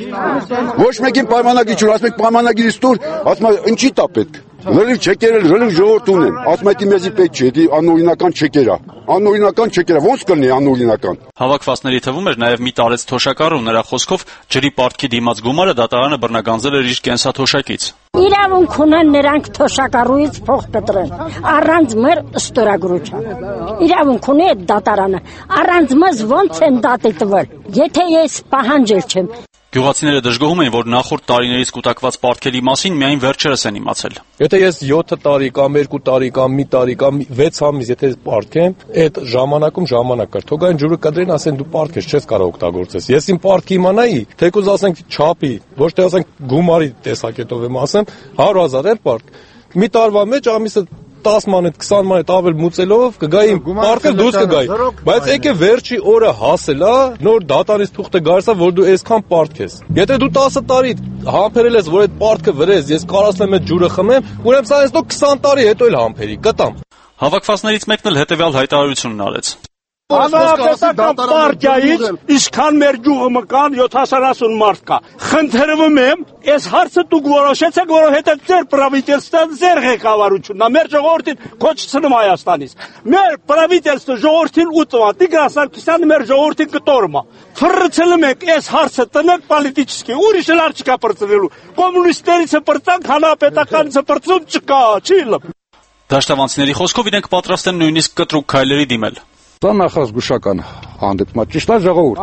Ոչ մեկին պայմանագիր չունի, ասում եք պայմանագիրի ստոր, ասում է ինչի տա պետք։ Լրիվ չեկեր էլ լրիվ ժողովուրդ ունեն, ասում է դի մեզի պետք չէ, դի անօրինական չեկեր է։ Անօրինական չեկեր է, ոնց կլինի անօրինական։ Հավաքվածների թվում էր նաև մի տարեց թոշակառու, նրա խոսքով ջրի պարտքի դիմաց գումարը դատարանը բռնագանձել էր իր կենսաթոշակից։ Իրավունք ունեն նրանք թոշակառուից փող կտրեն, առանց մեր ստորագրության։ Իրավունք ունի այդ դատարանը, առանց մեզ ոնց են դատի տվել, եթե ես պահանջել չեմ։ Գյուղացիները դժգոհում են, որ նախորդ տարիներից կուտակված պարտքերի մասին միայն վերջերս են իմացել։ Եթե ես յոթ տարի կամ երկու տարի կամ մի տարի կամ վեց ամիս եթե պարտքեմ, այդ ժամանակում ժամանակ կար։ Թող այն ջուրը կդրեն, ասեն դու պարտք ես, չես կարող օգտագործես։ Ես իմ պարտքի իմանայի, թեկուզ ասենք չափի, ոչ թե ասենք գումարի տեսակետով եմ ասեմ, հարյուր հազար էր պարտք։ Մի տարվա մեջ ամիսը տասը մանետ, քսան մանետ ավել մուծելով կգայի պարտքը դուրս կգայի, բայց եկե վերջի օրը հասելա, նոր դատարանից թուղթը գալիս է, որ դու այսքան պարտք ես։ Եթե դու տասը տարի համբերել ես, որ այդ պարտքը վրես, ես կարասեմ այդ ջուրը խմեմ, ուրեմն սա այսօր քսան տարի հետո էլ համբերի, կտամ։ Հավաքվածներից մեկն էլ հետևյալ հայտարարությունն արեց։ Հանրապետական պարտիայից ինչքան մեր գյուղը մկան յոթանասուն մարդ կա։ Խնդրվում եմ, այս հարցը դուք որոշեցեք, որովհետև ձեր պրավիտելստան ձեր ղեկավարությունն է, մեր ժողովրդին կոչեցնում Հայաստանից։ Մեր պրավիտելստը ժողովրդին ուտਵਾ, Տիգրան Սարգսյանը մեր ժողովրդին կտորում է։ Ֆռցնում եք այս հարցը տնեք պոլիտիկի, ուրիշ լար չկա պրծնելու։ Կոմունիստներից պրծանք, հանրապետականից պրծում չկա, չի լավ։ Դաշտավանցիների խոսքով իրենք պատրաստ են նույնիսկ կտրուկ քայլերի դիմել։ Դա նախազգուշական հանդիպում է, ճիշտ է ժողովուրդ։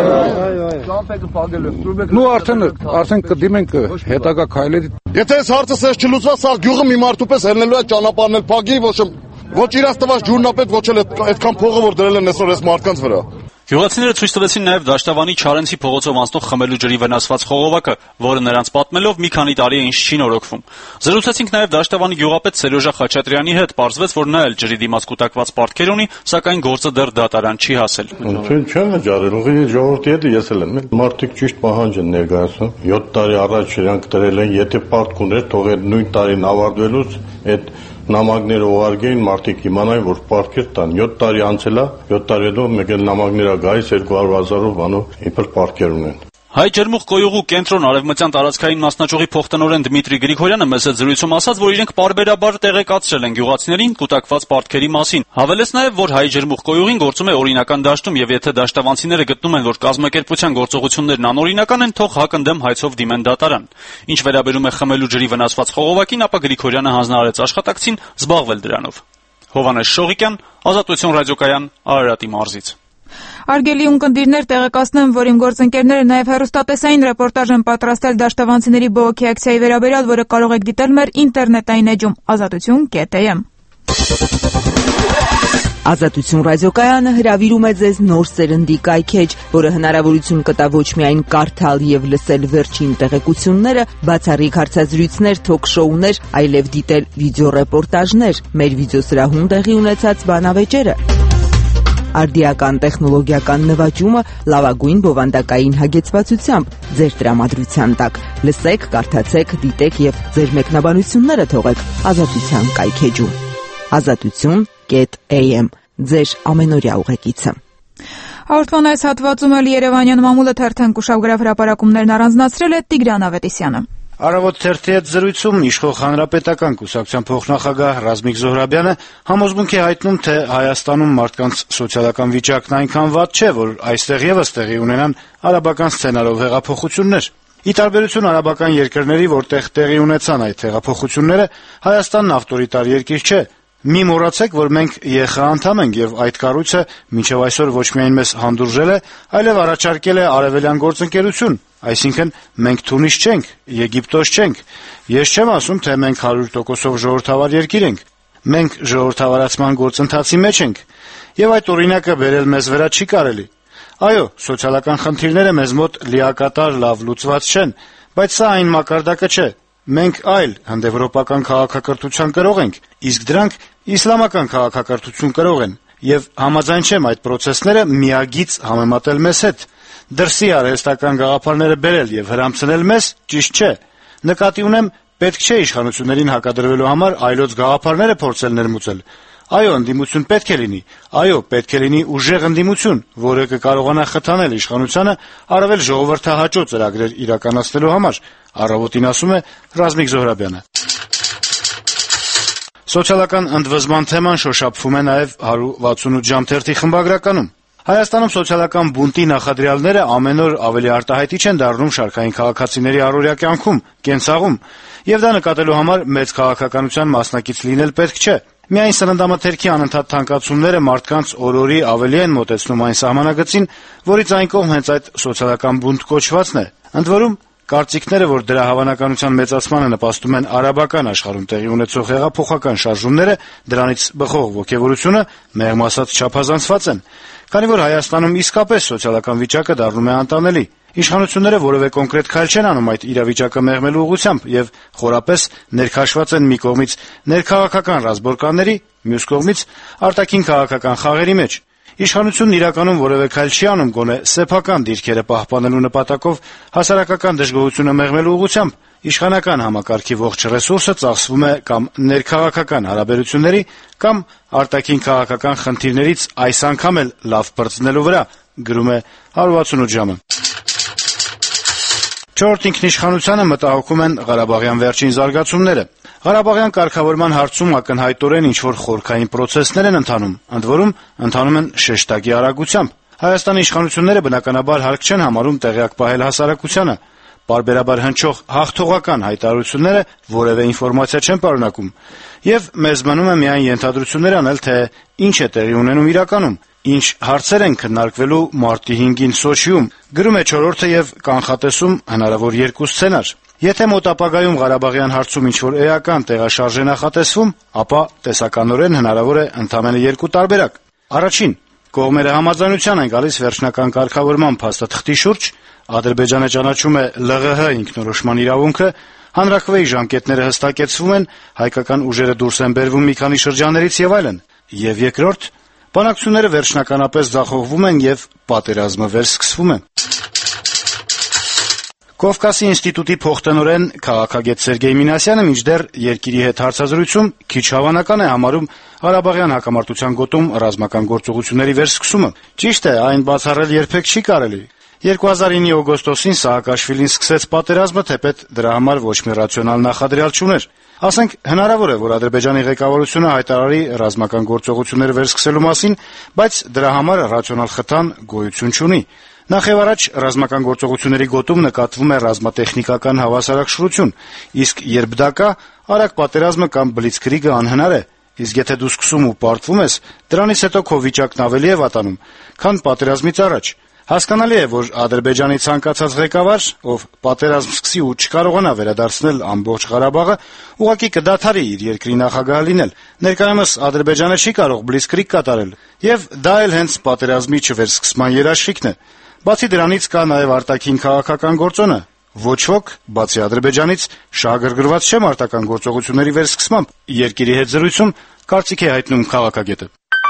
Նու արդեն արդեն կդիմենք հետագա քայլերի։ Եթե այս հարցը սես չլուծվա, սա գյուղը մի մարդու պես ելնելու է ճանապարհն էլ փագի, ոչ ոչ իրաց տված ջուրնապետ, ոչ էլ այդքան փողը որ դրել են այսօր այս մարդկանց վրա։ Գյուղացիները ցույց տվեցին նաև Դաշտավանի Չարենցի փողոցով անցնող խմելու ջրի վնասված խողովակը, որը նրանց պատմելով մի քանի տարի է ինչ չի նորոգվում։ Զրուցեցինք նաև Դաշտավանի գյուղապետ Սերոժա Խաչատրյանի հետ, պարզվեց, որ նա էլ ջրի դիմաց կուտակված պարտքեր ունի, սակայն գործը դեռ դատարան չի հասել։ Ինչու՞ չեմ վճարել, ուղղակի ժողովրդի հետ ես էլ եմ։ Մարդիկ ճիշտ պահանջ են ներկայացնում։ յոթ տարի առաջ իրանք դրել են, եթե պարտք ուներ, թող այդ նույն տարին ավարտվելուց այդ նամակները ուղարկեին, մարդիկ իմանային, որ պարտքեր տան։ յոթ տարի անցել է, յոթ տարի հետո մեկ էլ նամակներ ա գալիս երկու հարյուր հազարով բանով իբր պարտքեր ունեն։ Հայ ջերմուխ կոյուղու կենտրոն արևմտյան տարածքային մասնաճյուղի փոխտնօրեն Դմիտրի Գրիգորյանը մեծ զրույցում ասաց, որ իրենք պարբերաբար տեղեկացրել են գյուղացիներին կուտակված պարտքերի մասին։ Հավելեց նաև, որ հայ ջերմուխ կոյուղին գործում է օրինական դաշտում եւ եթե դաշտավանցիները գտնում են, որ կազմակերպության գործողություններն անօրինական են, թող հակընդդեմ հայցով դիմեն դատարան։ Ինչ վերաբերում է խմելու ջրի վնասված խողովակին, ապա Գրիգորյանը հանձնարարեց աշխատակցին զբաղվել դրանով։ Հովհաննես Շողիկյան, Ազատություն ռադիոկայան, Արարատի մարզից։ Արգելի ունկնդիրներ, տեղեկացնեմ, որ իմ գործընկերները նաև հեռուստատեսային ռեպորտաժ են պատրաստել դաշտավանցիների բողոքի ակցիայի վերաբերյալ, որը կարող եք դիտել մեր ինտերնետային էջում ազատություն կետ էմ։ Ազատություն ռադիոկայանը հրավիրում է ձեզ նոր սերնդի կայքեջ, որը հնարավորություն կտա ոչ միայն կարդալ եւ լսել վերջին տեղեկությունները, բացառիկ հարցազրույցներ, թոք-շոուներ, այլև դիտել վիդեոռեպորտաժներ, մեր վիդեոսրահում տեղի ունեցած բանավեճերը։ Արդիական տեխնոլոգիական նվաճումը լավագույն բովանդակային հագեցվածությամբ ձեր տրամադրության տակ։ Լսեք, կարդացեք, դիտեք եւ ձեր մեկնաբանությունները թողեք Ազատության կայքեջում։ Ազատություն կետ էմ ձեր ամենօրյա ուղեկիցը։ Հաղորդման այս հատվածում էլ Երևանյան մամուլը թերթեն կուշագրավ հրապարակումներն առանձնացրել է Տիգրան Ավետիսյանը։ Առավոտ թերթի հետ զրույցում իշխող հանրապետական կուսակցության փոխնախագահ Ռազմիկ Զոհրաբյանը համոզմունք է հայտնում, թե Հայաստանում մարդկանց սոցիալական վիճակն այնքան վատ չէ, որ այստեղ եւս տեղի ունենան արաբական սցենարով հեղափոխություններ։ Ի տարբերություն արաբական երկրների, որտեղ տեղի ունեցան այդ հեղափոխությունները, Հայաստանն ավտորիտար երկիր չէ։ Մի մոռացեք, որ մենք ԵԽ անդամ ենք եւ այդ կառույցը մինչեւ այսօր ոչ միայն մեզ հանդուրժել է, այլև առաջարկել է արևելյան գործընկերություն, այսինքն մենք Թունիս չենք, Եգիպտոս չենք։ Ես չեմ ասում, թե մենք հարյուր տոկոսով ժողովրդավար երկիր ենք։ Մենք ժողովրդավարացման գործընթացի մեջ ենք եւ այդ օրինակը բերել մեզ վրա չի կարելի։ Այո, սոցիալական խնդիրները մեզ մոտ լիակատար լավ լուծված չեն, բայց սա այն մակարդակը չէ։ Մենք այլ հնդեվրոպական քաղաքակրթության կրող ենք, իսկ դրանք իսլամական քաղաքակրթություն կրող են, եւ համաձայն չեմ այդ պրոցեսները միագիծ համեմատել մեզ հետ։ Դրսի արհեստական գաղափարները բերել եւ հրամցնել մեզ ճիշտ չէ։ Նկատի ունեմ, պետք չէ իշխանություններին հակադրվելու համար այլոց գաղափարները փորձել ներմուծել։ Այո, ընդդիմություն պետք է լինի, այո, պետք է լինի ուժեղ ընդդիմություն, որը կկարողանա խթանել իշխանությանը առավել ժողովրդահաճո ծրագրեր իրականացնելու համար, առավոտին ասում է Ռազմիկ Զոհրաբյանը։ Սոցիալական ընդվզման թեման շոշափվում է նաև հարյուր վաթսունութ ժամ թերթի խմբագրականում։ Հայաստանում սոցիալական բունտի նախադրյալները ամեն օր ավելի արտահայտիչ են դառնում շարքային քաղաքացիների առօրյա կյանքում, կենցաղում, եւ դա նկատելու համար մեծ քաղաքականության մասնակից լինել պետք չէ։ Միայն սննդամթերքի անընդհատ թանկացումները մարդկանց օրորի ավելի են մոտեցնում այն սահմանագծին, որից այն կողմ հենց այդ սոցիալական բունտ կոչվածն է։ Ընդ որում, կարծիքները, որ դրա հավանականության մեծացմանը նպաստում են արաբական աշխարհում տեղի ունեցող հեղափոխական շարժումները, դրանից բխող ոգևորությունը, մեղմ ասած, չափազանցված են, քանի որ Հայաստանում իսկապես սոցիալական վիճակը դառնում է անտանելի։ Իշխանությունները որևէ կոնկրետ քայլ չեն անում այդ իրավիճակը մեղմելու ուղղությամբ եւ խորապես ներքաշված են մի կողմից ներքաղաքական ռազմորկանների, մյուս կողմից արտաքին քաղաքական խաղերի մեջ։ Իշխանությունն իրականում որևէ քայլ չի անում գոնե սեփական դիրքերը պահպանելու նպատակով հասարակական դժգոհությունը մեղմելու ուղղությամբ։ Իշխանական համակարգի ողջ ռեսուրսը ծախսվում է կամ ներքաղաքական հարաբերությունների, կամ արտաքին քաղաքական խնդիրներից այս անգամ էլ լավ պրծնելու վրա, գրում է հարյուր վաթսունութ ժամը։ Չորրորդ ինքնիշխանությանը մտահոգում են ղարաբաղյան վերջին զարգացումները։ Ղարաբաղյան կարգավորման հարցում ակնհայտորեն ինչ-որ խորքային պրոցեսներ են ընթանում, ընդ որում ընթանում են շեշտակի արագությամբ։ Հայաստանի իշխանությունները բնականաբար հարկ չեն համարում տեղյակ պահել հասարակությանը։ Պարբերաբար հնչող հաղթողական հայտարարությունները որևէ ինֆորմացիա չեն պարունակում, եւ մեզ մնում է միայն ենթադրություններ անել, թե ինչ է տեղի ունենում իրականում, ինչ հարցեր են քննարկվելու մարտի հինգին Սոչիում, գրում է Չորրորդը եւ կանխատեսում հնարավոր երկու սցենար։ Եթե մոտ ապագայում Ղարաբաղյան հարցում ինչ-որ էական տեղաշարժ է նախատեսվում, ապա տեսականորեն հնարավոր է ընդամենը երկու տարբերակ։ Առաջին, կողմերը համաձայնության են գալիս վերջնական կարգավորման փաստաթղթի շուրջ, Ադրբեջանը ճանաչում է Լ Ղ Հ ինքնորոշման իրավունքը, հանրաքվեի ժամկետները հստակեցվում են, հայկական ուժերը դուրս են բերվում մի քանի շրջաններից եւ այլն։ Եվ երկրորդ, բանակցությունները վերջնականապես ձախողվում են եւ պատերազմը վերսկսվում է։ Կովկասի ինստիտուտի փոխտնօրեն քաղաքագետ Սերգեյ Մինասյանը մինչդեռ երկիրի հետ հարցազրույցում քիչ հավանական է համարում Ղարաբաղյան հակամարտության գոտում ռազմական գործողությունների վերսկսումը։ Ճիշտ է, այն բացառել երբեք չի կարելի։ երկու հազար ինի օգոստոսին Սաակաշվիլին սկսեց պատերազմը, թեպետ դրա համար ոչ մի ռացիոնալ նախադրյալ չուներ։ Ասենք, հնարավոր է, որ Ադրբեջանի ղեկավարությունը հայտարարի ռազմական գործողություններ վերսկսելու մասին, բայց դրա համար ռացիոնալ խթան գոյություն չունի։ Նախևառաջ ռազմական գործողությունների գոտում նկատվում է ռազմատեխնիկական հավասարակշռություն, իսկ երբ դա կա, արագ պատերազմը կամ բլիցքրիգը անհնար է։ Իսկ եթե դու սկսում ու պարտվում ես, դրանից հետո քո վիճակն ավելի է վատանում, քան պատերազմից առաջ։ Հասկանալի է, որ Ադրբեջանի ցանկացած ղեկավար, ով պատերազմ սկսի ու չկարողանա վերադարձնել ամբողջ Ղարաբաղը, ուղղակի կդադարի իր երկրի նախագահ լինել։ Ներկայումս Ադրբեջանը չի կարող բլիցքրիգ կատարել, եւ դա էլ հենց պատերազմի չվերսկսման երաշխիքն է։ Բացի դրանից կա նաեւ արտաքին քաղաքական գործոնը։ Ոչ ոք, բացի Ադրբեջանից, շահագրգռված չէ մարտական գործողությունների վերսկսմամբ։ Երկիրի հետ զրույցում կարծիք է հայտնում քաղաքագետը։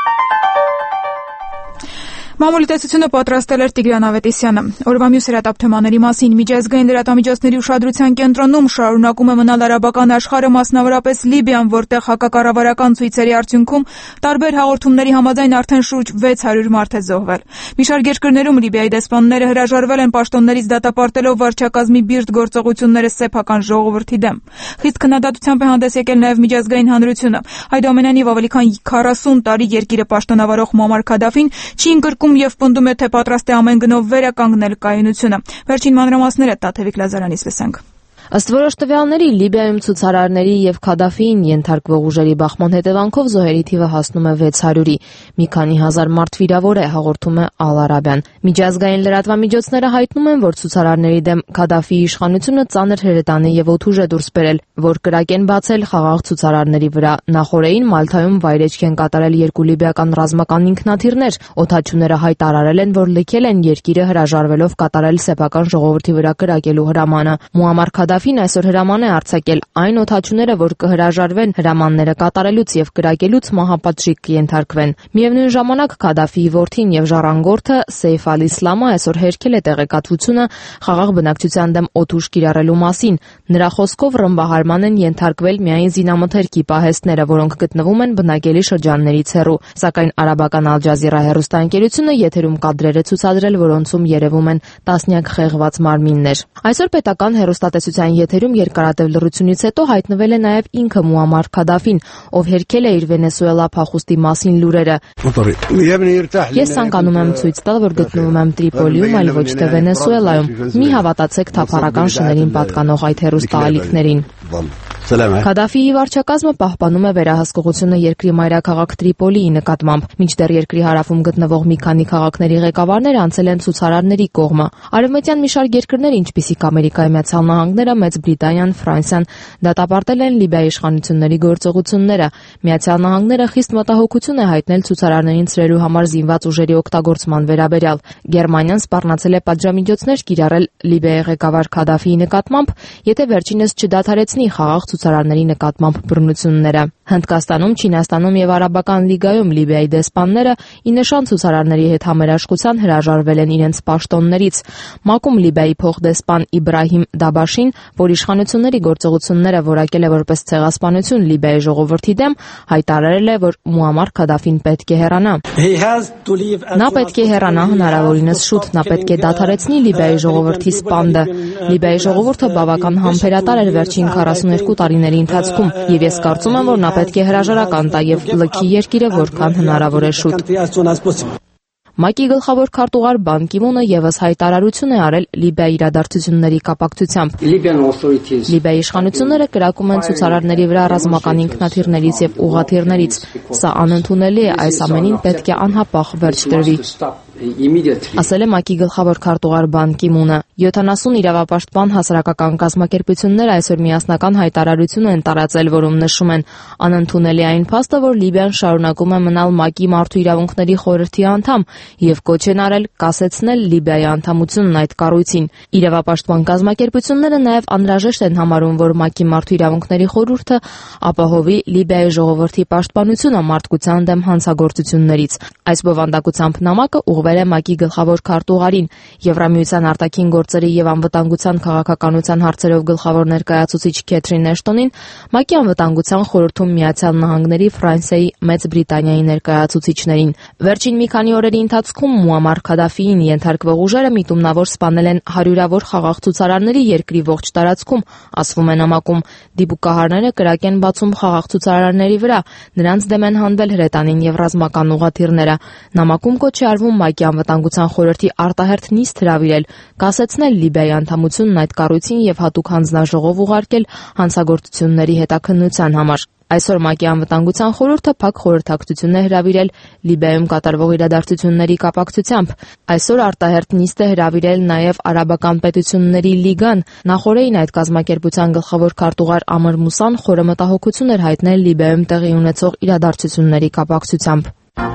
Մամուլի տեսությունը պատրաստել էր Տիգրան Ավետիսյանը։ Օրվա մյուս հրատապ թեմաների մասին միջազգային լրատվամիջոցների ուշադրության կենտրոնում շարունակում է մնալ արաբական աշխարհը, մասնավորապես Լիբիան, որտեղ հակակառավարական ցույցերի արդյունքում տարբեր հաղորդումների համաձայն արդեն շուրջ վեց հարյուր մարդ է զոհվել։ Մի շարք երկրներում Լիբիայի դեսպանները հրաժարվել են պաշտոններից դատապարտելով վարչակազմի բիրտ գործողությունները սեփական ժողովրդի դեմ։ Խիստ քննադատությամբ է հանդես եկել նաև միջազգային հանրությունը։ Այդուամենայնիվ ավելի քան քառասուն տարի երկիրը պաշտոնավարող Մուամար Քադաֆին չի ընկրկում եւ պնդում է, թե պատրաստ է ամեն գնով վերականգնել կայունությունը։ Վերջին մանրամասները Տաթևիկ Լազարանից լսենք։ Ըստ որոշ տվյալների, Լիբիայում ցուցարարների եւ Քադաֆիին ենթարկվող ուժերի բախման հետևանքով զոհերի թիվը հասնում է վեց հարյուրի։ Մի քանի հազար մարդ վիրավոր է, հաղորդում է Ալ Արաբիան։ Միջազգային լրատվամիջոցները հայտնում են, որ ցուցարարների դեմ Քադաֆիի իշխանությունը ծանր հրետանի եւ օդուժ է դուրս բերել, որ կրակ են բացել խաղաղ ցուցարարների վրա։ Նախորդին Մալթայում վայրեջք են կատարել երկու լիբիական ռազմական ինքնաթիռներ։ Օդաչուները հայտարարել են, որ լքել են երկիրը հրաժարվելով կատարել սեփական ժողովրդի վրա կրակելու հրամանը։ Մուամար Քադաֆին այսօր հրաման է արձակել այն օդաչուները, որ կհրաժարվեն հրամանները կատարելուց եւ կրակելուց մահապատժի կենթարկվեն։ Միևնույն ժամանակ Քադաֆիի որդին եւ ժառանգորդը Սեյֆ ալ-Իսլամը այսօր հերքել է տեղեկատվությունը խաղաղ բնակչության դեմ օդուժ կիրառելու մասին։ Նրա խոսքով ռմբահարման են ենթարկվել միայն զինամթերքի պահեստները, որոնք գտնվում են բնակելի շրջաններից հեռու։ Սակայն արաբական Ալ Ջազիրա հեռուստաընկերությունը եթերում կադրեր է ցուցադրել, որոնցում երևում են տասնյակ խեղված մարմիններ։ Այսօր պետական հեռուստատեսության եթերում երկարատև լռությունից հետո հայտնվել է նաև ինքը Մուամար Քադաֆին, ով հերքել է իր Վենեսուելա փախուստի մասին լուրերը։ Ես ցանկանում եմ ցույց տալ, որ գտնվում եմ Տրիպոլիում, այլ ոչ թե Վենեսուելայում։ Մի հավատացեք թափառական շներին պատկանող այդ հեռուստաալիքներին։ Քադաֆիի վարչակազմը պահպանում է վերահսկողությունը երկրի մայրաքաղաք Տրիպոլիի նկատմամբ, մինչդեռ երկրի հարավում գտնվող մի քանի քաղաքների ղեկավարները անցել են ցուցարարների կողմը։ Արևմտյան մի շարք երկրներ, ինչպիսիք Ամերիկայի Միացյալ Նահանգները, Մեծ Բրիտանիան, Ֆրանսիան, դատապարտել են Լիբիայի իշխանությունների գործողությունները։ Միացյալ Նահանգները խիստ մտահոգություն է հայտնել ցուցարարներին ցրելու համար զինված ուժերի օգտագործման վերաբերյալ։ Գերմանիան սպառնացել է պատժամիջոցներ կիրառել Լիբիայի ղեկավար Քադաֆիի նկատմամբ, եթե վերջինս չդադարեցնի խաղաղ ցուցարարների նկատմամբ բռնությունները։ Հնդկաստանում, Չինաստանում եւ Արաբական լիգայում Լիբիայի դեսպանները ի նշան ցուցարարների հետ համերաշխության հրաժարվել են իրենց պաշտոններից։ ՄԱԿ-ում Լիբիայի փոխդեսպան Իբրահիմ Դաբաշին, որ իշխանությունների գործողությունները որակել է որպես ցեղասպանություն Լիբիայի ժողովրդի դեմ, հայտարարել է, որ Մուամար Քադաֆին պետք է հեռանա։ Նա պետք է հեռանա հնարավորինս շուտ, նա պետք է դադարեցնի Լիբիայի ժողովրդի սպանդը։ Լիբիայի ժողովուրդը բավական համբերատար էր վերջին քառասուներկու տարիների ընթացքում, եւ ես կարծում եմ, որ նա պետք է հրաժարական տա եւ լքի երկիրը որքան հնարավոր է շուտ։ ՄԱԿ-ի գլխավոր քարտուղար Բան Կի Մունը եւս հայտարարություն է արել Լիբիայի իրադարձությունների կապակցությամբ։ Լիբիայի իշխանությունները կրակում են ցուցարարների վրա ռազմական ինքնաթիռներից եւ ուղղաթիռներից։ Սա անընդունելի է, այս ամենին պետք է անհապաղ վերջ տրվի, ասել է ՄԱԿ-ի գլխավոր քարտուղար Բան Կի Մունը։ յոթանասուն իրավապաշտպան հասարակական կազմակերպություններ այսօր միասնական հայտարարություն են տարածել, որում նշում են անընդունելի այն փաստը, որ Լիբիան շարունակում է մնալ ՄԱԿ-ի Մարդու իրավունքների խորհրդի անդամ եւ կոչ են արել կասեցնել Լիբիայի անդամությունն այդ կառույցին։ Իրավապաշտպան կազմակերպությունները նաեւ անհրաժեշտ են համարում, որ ՄԱԿ-ի Մարդու իրավունքների խորհուրդը ապահովի Լիբիայի ժողովրդի պաշտպանությունը մարդկության դեմ հանցագործություններից։ Այս բովանդակությամբ նամակը ուղղվել է ՄԱԿ-ի գլխավոր քարտուղարին, Եվրամիության արտաքին գործերի եւ անվտանգության քաղաքականության հարցերով գլխավոր ներկայացուցիչ Քեթրին Էշտոնին, ՄԱԿ-ի անվտանգության խորհրդում Միացյալ Նահանգների, Ֆրանսիայի, Մեծ Բրիտանիայի ներկայացուցիչներին։ Վերջին մի քանի օրերի ընթացքում Մուամար Քադաֆիին ենթարկվող ուժերը միտումնավոր սպանել են հարյուրավոր խաղաղ ցուցարարների երկրի ողջ տարածքում, ասվում է նամակում։ Դիպուկահարները կրակ են բացում խաղաղ ցուցարարների վրա, նրանց դեմ են հանվել հրետանին եւ ռազմական ուղղաթիռները։ Նամակում կոչ է արվում ՄԱԿ-ի անվտանգության խորհրդի արտահերթ նիստ հրավիրել, կասեցնել Լիբիայի անդամությունն այդ կառույցին եւ հատուկ հանձնաժողով ուղարկել հանցագործությունների հետաքննության համար։ Այսօր ՄԱԿ-ի անվտանգության խորհուրդը փակ խորհրդակցություն է հրավիրել Լիբիայում կատարվող իրադարձությունների կապակցությամբ։ Այսօր արտահերթ նիստ է հրավիրել նաեւ Արաբական պետությունների լիգան։ Նախորդին այդ կազմակերպության գլխավոր քարտուղար Ամր Մուսան խորը մտահոգություն էր հայտնել Լիբիայում տեղի ունեցող իրադարձությունների կապակցությամբ։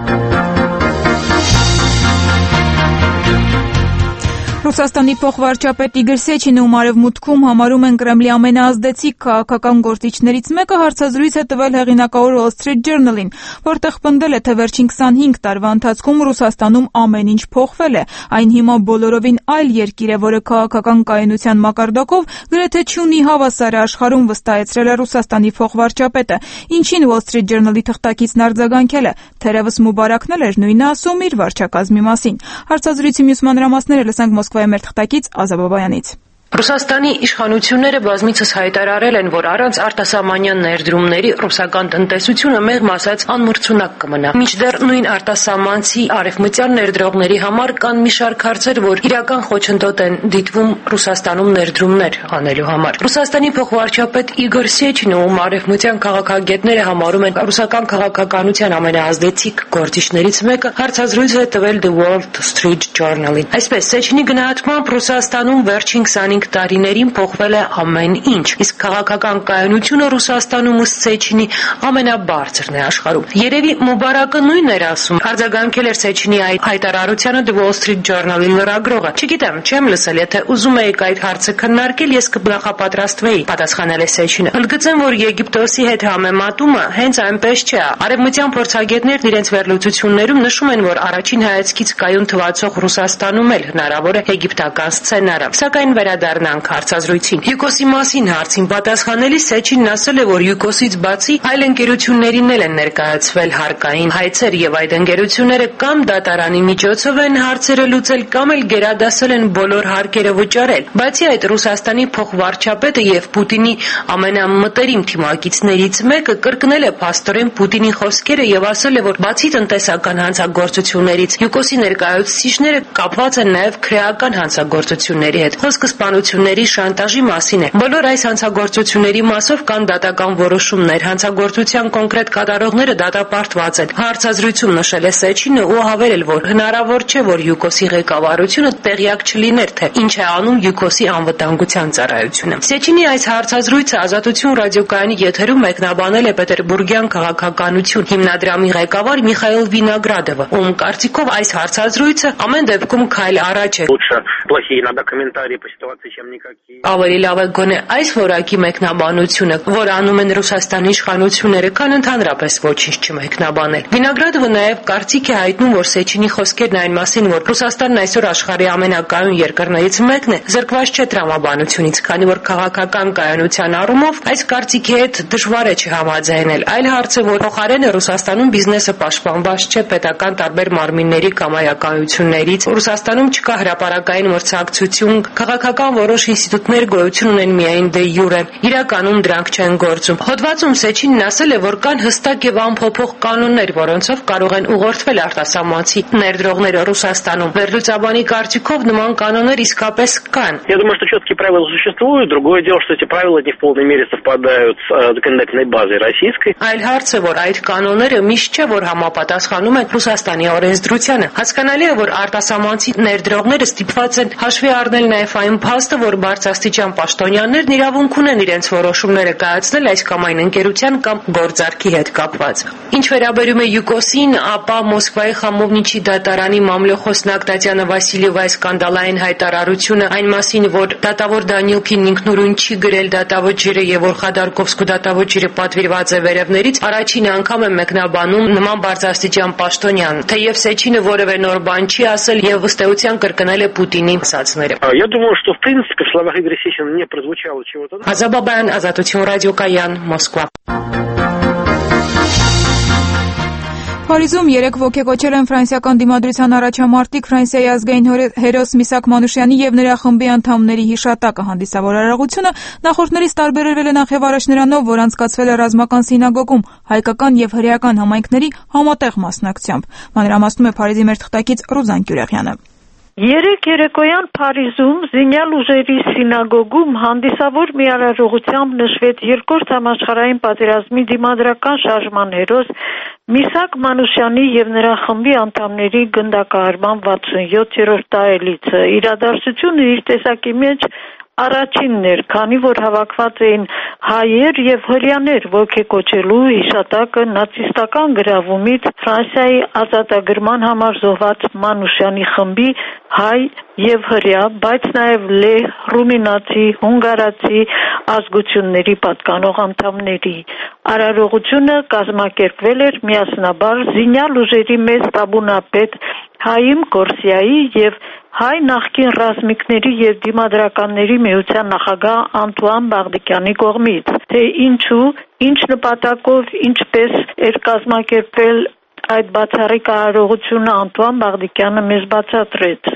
Ռուսաստանի փոխվարչապետ Իգոր Սեչինը, ում արևմուտքում համարում են Կրեմլի ամենաազդեցիկ քաղաքական գործիչներից մեկը, հարցազրույց է տվել հեղինակավոր Wall Street Journal-ին, որտեղ պնդել է, թե վերջին քսանհինգ տարվա ընթացքում Ռուսաստանում ամեն ինչ փոխվել է։ Այն հիմա բոլորովին այլ երկիր է, որը քաղաքական կայունության մակարդակով գրեթե չունի հավասար աշխարհում, վստահեցրել է Ռուսաստանի փոխվարչապետը, ինչին Wall Street Journal-ի թղթակիցն արձագանքել է, թերևս Մուբարակն էլ էր նույնը ասում իր վարչակազմի մասին։ Հարցազրույցի մյուս մանրամասները լսենք Մոսկվայի մեր թղթակից Ազա Բաբայանից։ Ռուսաստանի իշխանությունները բազմիցս հայտարարել են, որ առանց արտասահմանյան ներդրումների ռուսական տնտեսությունը մեղմ ասած անմրցունակ կմնա։ Մինչդեռ նույն արտասահմանցի արևմտյան ներդրողների համար կան մի շարք հարցեր, որ իրական խոչընդոտ են դիտվում Ռուսաստանում ներդրումներ անելու համար։ Ռուսաստանի փոխվարչապետ Իգոր Սեչինը, ում արևմտյան քաղաքագետները համարում են ռուսական քաղաքականության ամենաազդեցիկ գործիչներից մեկը, հարցազրույց է տվել The Wall Street Journal-ին։ Այսպես, Սեչինի գնահատմամբ Ռուսաստանում վերջին քսանհինգ տարիներին փոխվել է ամեն ինչ, իսկ քաղաքական կայունությունը Ռուսաստանում ըստ Սեչինի ամենաբարձրն է աշխարհում։ Երևի Մուբարակը նույնն էր ասում, արձագանքել էր Սեչինի այդ հայտարարությանը The Wall Street Journal-ի լրագրողը։ Չգիտեմ, չեմ լսել, եթե ուզում եք այդ հարցը քննարկել, ես կնախապատրաստվեի, պատասխանել է Սեչինը։ Ընդգծեմ, որ Եգիպտոսի հետ համեմատումը հենց այնպես չէ։ Արևմտյան փորձագետներն իրենց վերլուծություններում նշում են, որ առաջին հայացքից կայուն թվացող Ռուսաստանում էլ հնարավոր է եգիպտական սցենարը։ Սակայն վերադառնանք հարցազրույցին։ ՅՈՒԿՕՍ-ի մասին հարցին պատասխանելիս Սեչինն ասել է, որ ՅՈՒԿՕՍ-ից բացի այլ ընկերություններին էլ են ներկայացվել հարկային հայցեր եւ այդ ընկերությունները կամ դատարանի միջոցով են հարցերը լուծել կամ էլ գերադասել են բոլոր հարկերը վճարել։ Բացի այդ, Ռուսաստանի փոխվարչապետը եւ Պուտինի ամենամտերիմ թիմակիցներից մեկը կրկնել է փաստորեն Պուտինի խոսքերը եւ ասել է, որ բացի տնտեսական հանցագործություններից ՅՈՒԿՕՍ-ի ներկայացուցիչները կապված են նաեւ քրեական հանցագործությունների հետ։ Խոսքը սպանությունների շանտաժի մասին է։ Բոլոր այս հանցագործությունների մասով կան դատական որոշումներ, հանցագործության կոնկրետ կատարողները դատապարտված են։ Հարցազրույցում նշել է Սեչինը ու հավելել, որ հնարավոր չէ, որ ՅՈՒԿՕՍ-ի ղեկավարությունը տեղյակ չլիներ, թե ինչ է անում ՅՈՒԿՕՍ-ի անվտանգության ծառայությունը։ Սեչինի այս հարցազրույցը Ազատություն ռադիոկայանի եթերում մեկնաբանել է Պետերբուրգյան քաղաքականություն հիմնադրամի ղեկավար Միխայել Վինոգրադովը, ում կարծիքով այս հարցազրույցը ամեն դեպքում քայլ առաջ է։ Ավելի լավ է գոնե այս որակի մեկնաբանությունը, որ անում են Ռուսաստանի իշխանությունները, քան ընդհանրապես ոչինչ չմեկնաբանել։ Վինոգրադովը նաև կարծիք է հայտնում, որ Սեչինի խոսքերն այն մասին, որ Ռուսաստանն այսօր աշխարհի ամենակայուն երկրներից մեկն է, զրկված չէ տրամաբանությունից, քանի որ քաղաքական կայունության առումով այս կարծիքի հետ դժվար է չհամաձայնել։ Այլ հարց է, որ փոխարենը Ռուսաստանում բիզնեսը պաշտպանված չէ պետական տարբեր մարմինների կամայականություններից, Ռուսաստանում չկա հրապարակային մրցակցություն, քաղաքական որոշ ինստիտուտներ գոյություն ունեն միայն դե յուրե։ Իրականում դրանք չեն գործում։ Հոդվածում Սեչինն ասել է, որ кан հստակ եւ անփոփոխ կանոններ, որոնցով կարող են ուղղորդվել արտասահմանցի ներդրողները Ռուսաստանում։ Վերլուծաբանի կարծիքով նման կանոններ իսկապես կան։ Я думаю, что четкие правила существуют. Другое дело, что эти правила не в полной мере совпадают с законодательной базой российской. Այլ հարց է, որ այդ կանոնները միշտ չէ, որ համապատասխանում են Ռուսաստանի օրենսդրությանը։ Հասկանալի է, որ արտասահմանցի ներդրողները ստիպված են հաշվի առնել նաև այն փաստը, որ բարձրաստիճան պաշտոնյաներն իրավունք ունեն իրենց որոշումները կայացնել այս կամ այն ընկերության կամ գործարքի հետ կապված։ Ինչ վերաբերում է յուկոսին, ապա Մոսկվայի Խամովնիչի դատարանի մամլոխոսնակ Տատյանա Վասիլիևայի սկանդալային հայտարարությունը այն մասին, որ դատավոր Դանիլքին ինքնուրույն չի գրել դատավճիռը եւ որ Խադարկովսկու դատավճիռը պատվիրված է վերևներից, առաջին անգամ է մեկնաբանում նման բարձրաստիճան պաշտոնյան, թեև Սեչինը որևէ նոր բան չի ասել եւ ըստ էության կրկնել է Պուտինի ասածները։ Я думаю, что в принципе в словах Игоря Сечина не прозвучало чего-то. Ազաբաբայան, Ազատություն ռադիոկայան, Մոսկվա։ Փարիզում երեք ոգեկոչել են ֆրանսիական դիմադրության առաջամարտիկ Ֆրանսիայի ազգային հերոս Միսակ Մանուշյանի եւ նրա խմբի անդամների հիշատակը հանդիսավոր արարողությունը նախորդներից տարբերվել է նախև առաջ նրանով, որ անցկացվել է ռազմական սինագոգում հայկական եւ հրեական համայնքների համատեղ մասնակցությամբ։ Մանրամասնում է Փարիզի մեր թղթակից Ռուզան Կյուրեղյանը։ Երեք երեկոյան Փարիզում զինյալ ուժերի սինագոգում հանդիսավոր մի արարողությամբ նշվեց երկրորդ համաշխարհային պատերազմի դիմադրական շարժման հերոս Միսակ Մանուշյանի եւ նրա խմբի անդամների գնդակահարման վաթսունյոթերորդ տարելիցը։ Իրադարձությունը իր տեսակի մեջ առաջինն էր, քանի որ հավաքված էին հայեր եւ հրեաներ ոգեկոչելու հիշատակը նացիստական գրավումից Ֆրանսիայի ազատագրման համար զոհված Մանուշյանի խմբի հայ եւ հրեա, բայց նաեւ լեհ, ռումինացի, հունգարացի ազգությունների պատկանող անդամների։ Արարողությունը կազմակերպվել էր միասնաբար զինյալ ուժերի մեծ տաբունապետ Հայիմ Կորսիայի եւ հայ նախկին ռազմիկների եւ դիմադրականների միության նախագահ Անտուան Բաղդիկյանի կողմից։ Թե ինչու, ինչ նպատակով, ինչպես էր կազմակերպվել այդ բացառիկ արարողությունը Անտուան Բաղդիկյանը մեզ բացատրեց։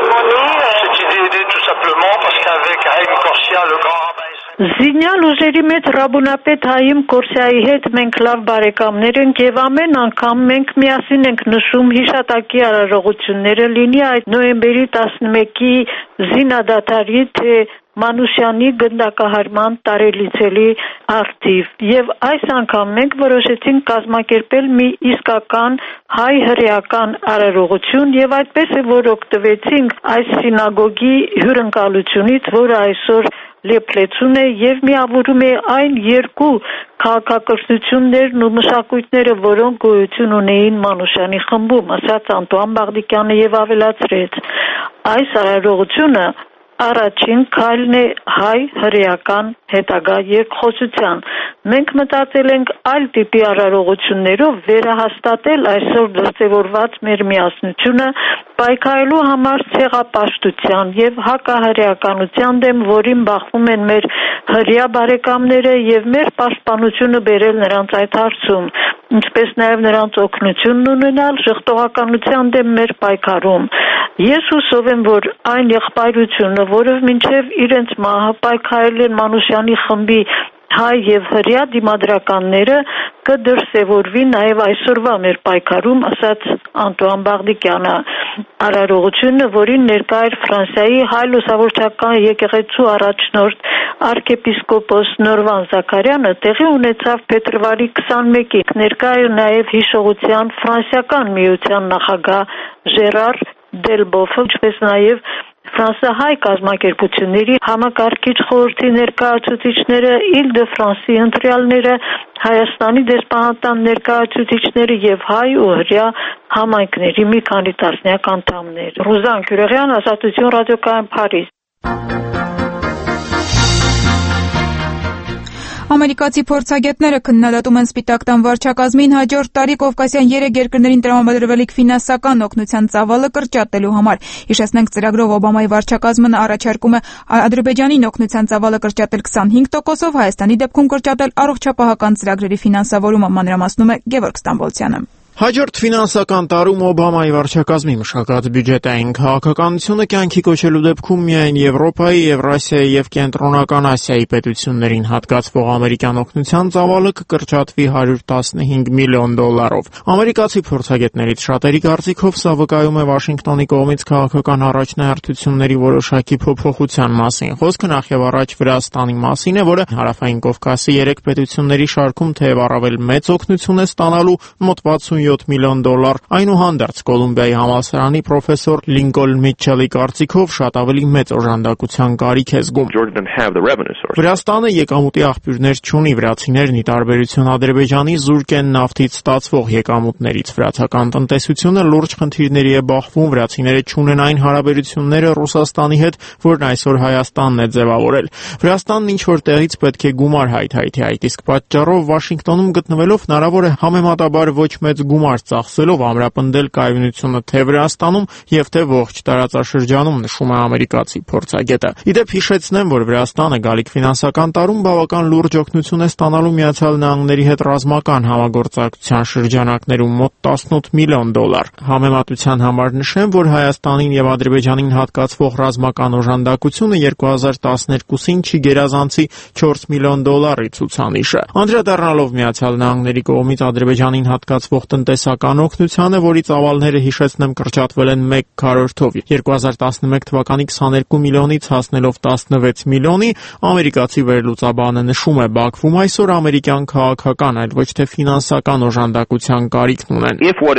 Զինյալ ուժերի մեծ ռաբունապետ Հայիմ Կորսիայի հետ մենք լավ բարեկամներ ենք եւ ամեն անգամ մենք միասին ենք նշում հիշատակի արարողությունները, լինի այդ նոյեմբերի տասնմեկի զինադադարի, թե Մանուշյանի գնդակահարման տարելիցելի արդիվ եւ այս անգամ մենք որոշեցինք կազմակերպել մի իսկական հայ-հրեական արարողություն եւ այդպես է որ օգտվեցինք այս սինագոգի հյուրընկալությունից, որը այսօր լեփլեցուն է եւ միավորում է այն երկու քաղաքակրթություններն ու մշակույթները, որոնք գոյություն ունեին Մանուշյանի խմբում, ասաց Անտուան Բաղդիկյանը եւ ավելացրեց. այս արարողությունը առաջին քայլն է հայ-հրեական հետագա երկխոսության։ Մենք մտածել ենք այլ տիպի արարողություններով վերահաստատել այսօր դրսևորված մեր միասնությունը, պայքարելու համար ցեղապաշտության եւ հակահրեականության դեմ, որին բախվում են մեր հրեա բարեկամները եւ մեր պաշտպանությունը բերել նրանց այդ հարցում, ինչպես նաեւ նրանց օգնությունն ունենալ շղթողականության դեմ մեր պայքարում։ Ես հուսով եմ, որ այն եղբայրությունը, որով մինչև իրենց մահը պայքարել են Մանուշյանի խմբի հայ եւ հրեա դիմադրականները, կդրսևորվի նաեւ այսօրվա մեր պայքարում, ասաց Անտուան Բաղդիկյանը։ Արարողությունը, որին ներկա էր Ֆրանսիայի հայ լուսավորչական եկեղեցու առաջնորդ arczepiskopos Նորվան Զաքարյանը, տեղի ունեցավ փետրվարի քսանմեկի։ Ներկա էր նաեւ հիշողության ֆրանսիական միության նախագահ Ժերար Դելբոֆը, ինչպես նաեւ ֆրանսահայ կազմակերպությունների համակարգիչ խորհրդի ներկայացուցիչները, Իլ-դե-Ֆրանսի ընտրյալները, Հայաստանի դեսպանատան ներկայացուցիչները եւ հայ ու հրեա համայնքների մի քանի տասնյակ անդամներ։ Ռուզան Կյուրեղյան, Ազատություն ռադիոկայան, Փարիզ։ Ամերիկացի փորձագետները քննադատում են Սպիտակ տան վարչակազմին հաջորդ տարի Կովկասյան երեք երկրներին տրամադրվելիք ֆինանսական օգնության ծավալը կրճատելու համար։ Հիշեցնենք, ծրագրով Օբամայի վարչակազմն առաջարկում է Ադրբեջանին օգնության ծավալը կրճատել քսանհինգ տոկոսով, Հայաստանի դեպքում կրճատել առողջապահական ծրագրերի ֆինանսավորումը, մանրամասնում է Գևորգ Ստամբոլցյանը։ Հաջորդ ֆինանսական տարում Օբամայի վարչակազմի մշակած բյուջետային քաղաքականությունը կյանքի կոչելու դեպքում միայն Եվրոպայի, Եվրասիայի եւ Կենտրոնական Ասիայի պետություններին հատկացվող ամերիկյան օգնության ծավալը կկրճատվի հարյուր տասնհինգ միլիոն դոլարով։ Ամերիկացի փորձագետներից շատերի կարծիքով սա վկայում է Վաշինգտոնի կողմից քաղաքական առաջնահերթությունների որոշակի փոփոխության մասին։ Խոսքը նախ եւ առաջ Վրաստանի մասին է, որը Հարավային Կովկասի երեք պետությունների շարքում թեև առավել մեծ օգնություն է ստանալու մոտ վաթսունյոթ միլիոն դոլար, այնուհանդերձ Կոլումբիայի համալսարանի պրոֆեսոր Լինկոլն Միթչելի կարծիքով շատ ավելի մեծ օժանդակության կարիք է զգում։ Վրաստանը եկամուտի աղբյուրներ չունի, վրացիներն ի տարբերություն Ադրբեջանի զուրկ են նավթից ստացվող եկամուտներից։ Վրացական տնտեսությունը լուրջ խնդիրների է բախվում, վրացիները չունեն այն հարաբերությունները Ռուսաստանի հետ, որն այսօր Հայաստանն է ձևավորել։ Վրաստանն ինչ որ տեղից պետք է գումար հայթայթի, այդ իսկ պատճառով Վաշինգտոնում գտնվելով հնարավոր է համեմատաբար ոչ մեծ գումար ծախսելով ամրապնդել կայունությունը թե Վրաստանում եւ թե ողջ տարածաշրջանում, նշում է ամերիկացի փորձագետը։ Իդեպ հիշեցնեմ, որ Վրաստանը գալիք ֆինանսական տարում բավական լուրջ օգնություն է ստանալու Միացյալ Նահանգների հետ ռազմական համագործակցության շրջանակներում մոտ տասնութ միլիոն դոլար։ Համեմատության համար նշեմ, որ Հայաստանին եւ Ադրբեջանին հատկացվող ռազմական օժանդակությունը երկու հազար տասներկուսին չի գերազանցի չորս միլիոն դոլարի ցուցանիշը։ Անդրադառնալով Միացյալ Նահանգների կողմից Ադրբեջանին հատկացվող տնտեսական օգնությանը, որի ծավալները հիշեցնեմ կրճատվել են մեկ քառորդով, երկու հազար տասնմեկ թվականի քսաներկու միլիոնից հասնելով տասնվեց միլիոնի, ամերիկացի վերլուծաբանը նշում է, Բաքվում այսօր ամերիկյան քաղաքական, այլ ոչ թե ֆինանսական օժանդակության կարիքն ունեն։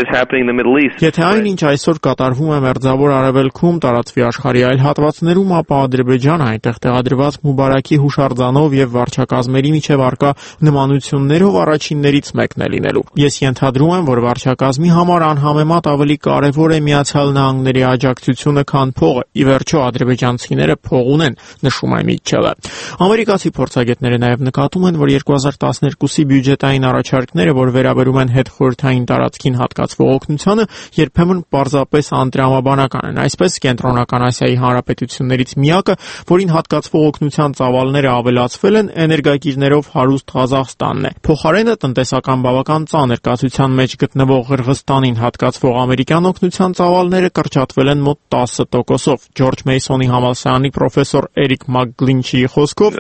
Եթե այն, ինչ այսօր կատարվում է Մերձավոր Արևելքում, տարածվի աշխարհի այլ հատվածներում, ապա Ադրբեջանը այնտեղ տեղադրված Մուբարակի հուշարձանով եւ վարչակազմերի միջև առկա նմանություններով առաջիններից մեկն է լինելու։ Ես ենթադրում եմ, որ վարչակազմի համար անհամեմատ ավելի կարևոր է Միացյալ Նահանգների աջակցությունը, քան փողը։ Ի վերջո ադրբեջանցիները փող ունեն, նշում է Միթչելը։ Ամերիկացի փորձագետները նաև նկատում են, որ երկու հազար տասներկուսի բյուջետային առաջարկները, որ վերաբերում են հետխորհրդային տարածքին հատկացվող օգնությանը, երբեմն պարզապես անտրամաբանական են։ Այսպես Կենտրոնական Ասիայի հանրապետություններից միակը, որին հատկացվող օգնության ծավալները ավելացվել են, էներգակիրներով հարուստ Ղազախստանն է։ Փոխարենը տնտեսական բավական ծանր կացության մեջ գտնվող Ղրղստանին հատկացվող ամերիկյան օգնության ծավալները կրճատվել են մոտ տասը տոկոսով։ Ջորջ Մեյսոնի համալսարանի պրոֆեսոր Էրիկ Մակգլինչիի խոսքով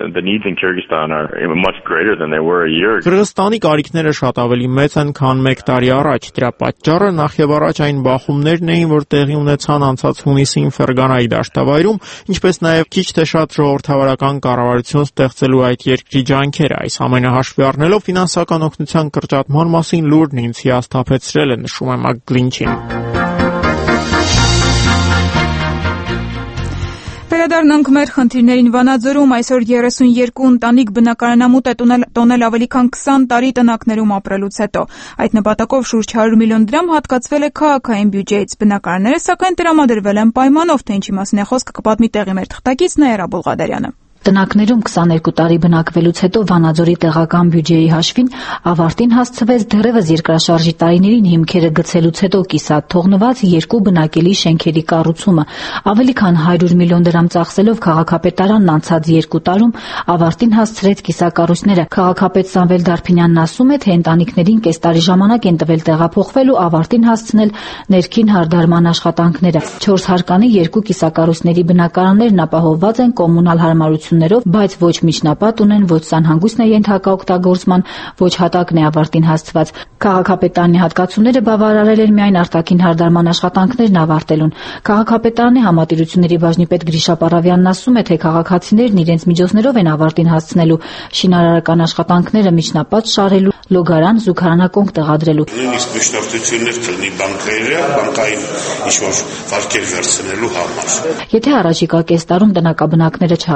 Ղրղստանի կարիքները շատ ավելի մեծ են, քան մեկ տարի առաջ։ Դրա պատճառը նախ եւ առաջ այն բախումներն էին, որ տեղի ունեցան անցած հունիսին Ֆերգանայի դաշտավայրում, ինչպես նաեւ քիչ թե շատ ժողովրդավարական կառավարություն ստեղծելու այդ երկրի ջանքերը։ Այս ամենը հաշվի առնելով ֆինանսական օգնության կրճատման մասին լուրն ինձ հիասթափեցրել է, նշում է Մակգլինչին։ Վերադառնանք մեր խնդիրներին։ Վանաձորում այսօր երեսունյոթ ընտանիք բնակարանամուտ է տոնել ավելի քան քսան տարի տնակներում ապրելուց հետո։ Այդ նպատակով շուրջ հարյուր միլիոն դրամ հատկացվել է քաղաքային բյուջեից։ Բնակարանները սակայն տրամադրվել են պայմանով, թե ինչի մասին է խոսքը, կպատմի տեղի մեր թղթակից Նաիրա Բուլղադարյանը։ Տնակներում քսաներկու տարի բնակվելուց հետո Վանաձորի տեղական բյուջեի հաշվին ավարտին հասցվեց դեռևս երկրաշարժի տարիներին հիմքերը գցելուց հետո կիսատ թողնված երկու բնակելի շենքերի կառուցումը։ Ավելի քան հարյուր միլիոն դրամ ծախսելով քաղաքապետարանն անցած երկու տարում ավարտին հասցրեց կիսակառույցները։ Քաղաքապետ Սամվել Դարփինյանն ասում է, թե ընտանիքներին կես տարի ժամանակ են տվել տեղափոխվել ու ավարտին հասցնել ներքին հարդարման աշխատանքները։ Չորս հարկանի երկու կիսակառույցների բնակարաններն ապահովված են կոմունալ հարմարություններով, բայց ոչ միջնապատ ունեն, ոչ սանհանգույցն է ենթակա օգտագործման, ոչ հատակն է ավարտին հասցված։ Քաղաքապետարանի հատկացումները բավարարել են միայն արտաքին հարդարման աշխատանքներն ավարտելուն։ Քաղաքապետարանի համատիրությունների բաժնի պետ Գրիշա Պարավյանն ասում է, թե քաղաքացիներն իրենց միջոցներով են ավարտին հասցնելու շինարարական աշխատանքները միջնապատ շարելու, լոգարան, զուգարանակոնք տեղադրելու։ Նույնիսկ միջնորդություններ կլինի բանկայինը, բանկային ինչ-որ վարկեր վերցնելու համար։ Եթե առաջիկա կես տարում տնակաբնակները չհասցնեն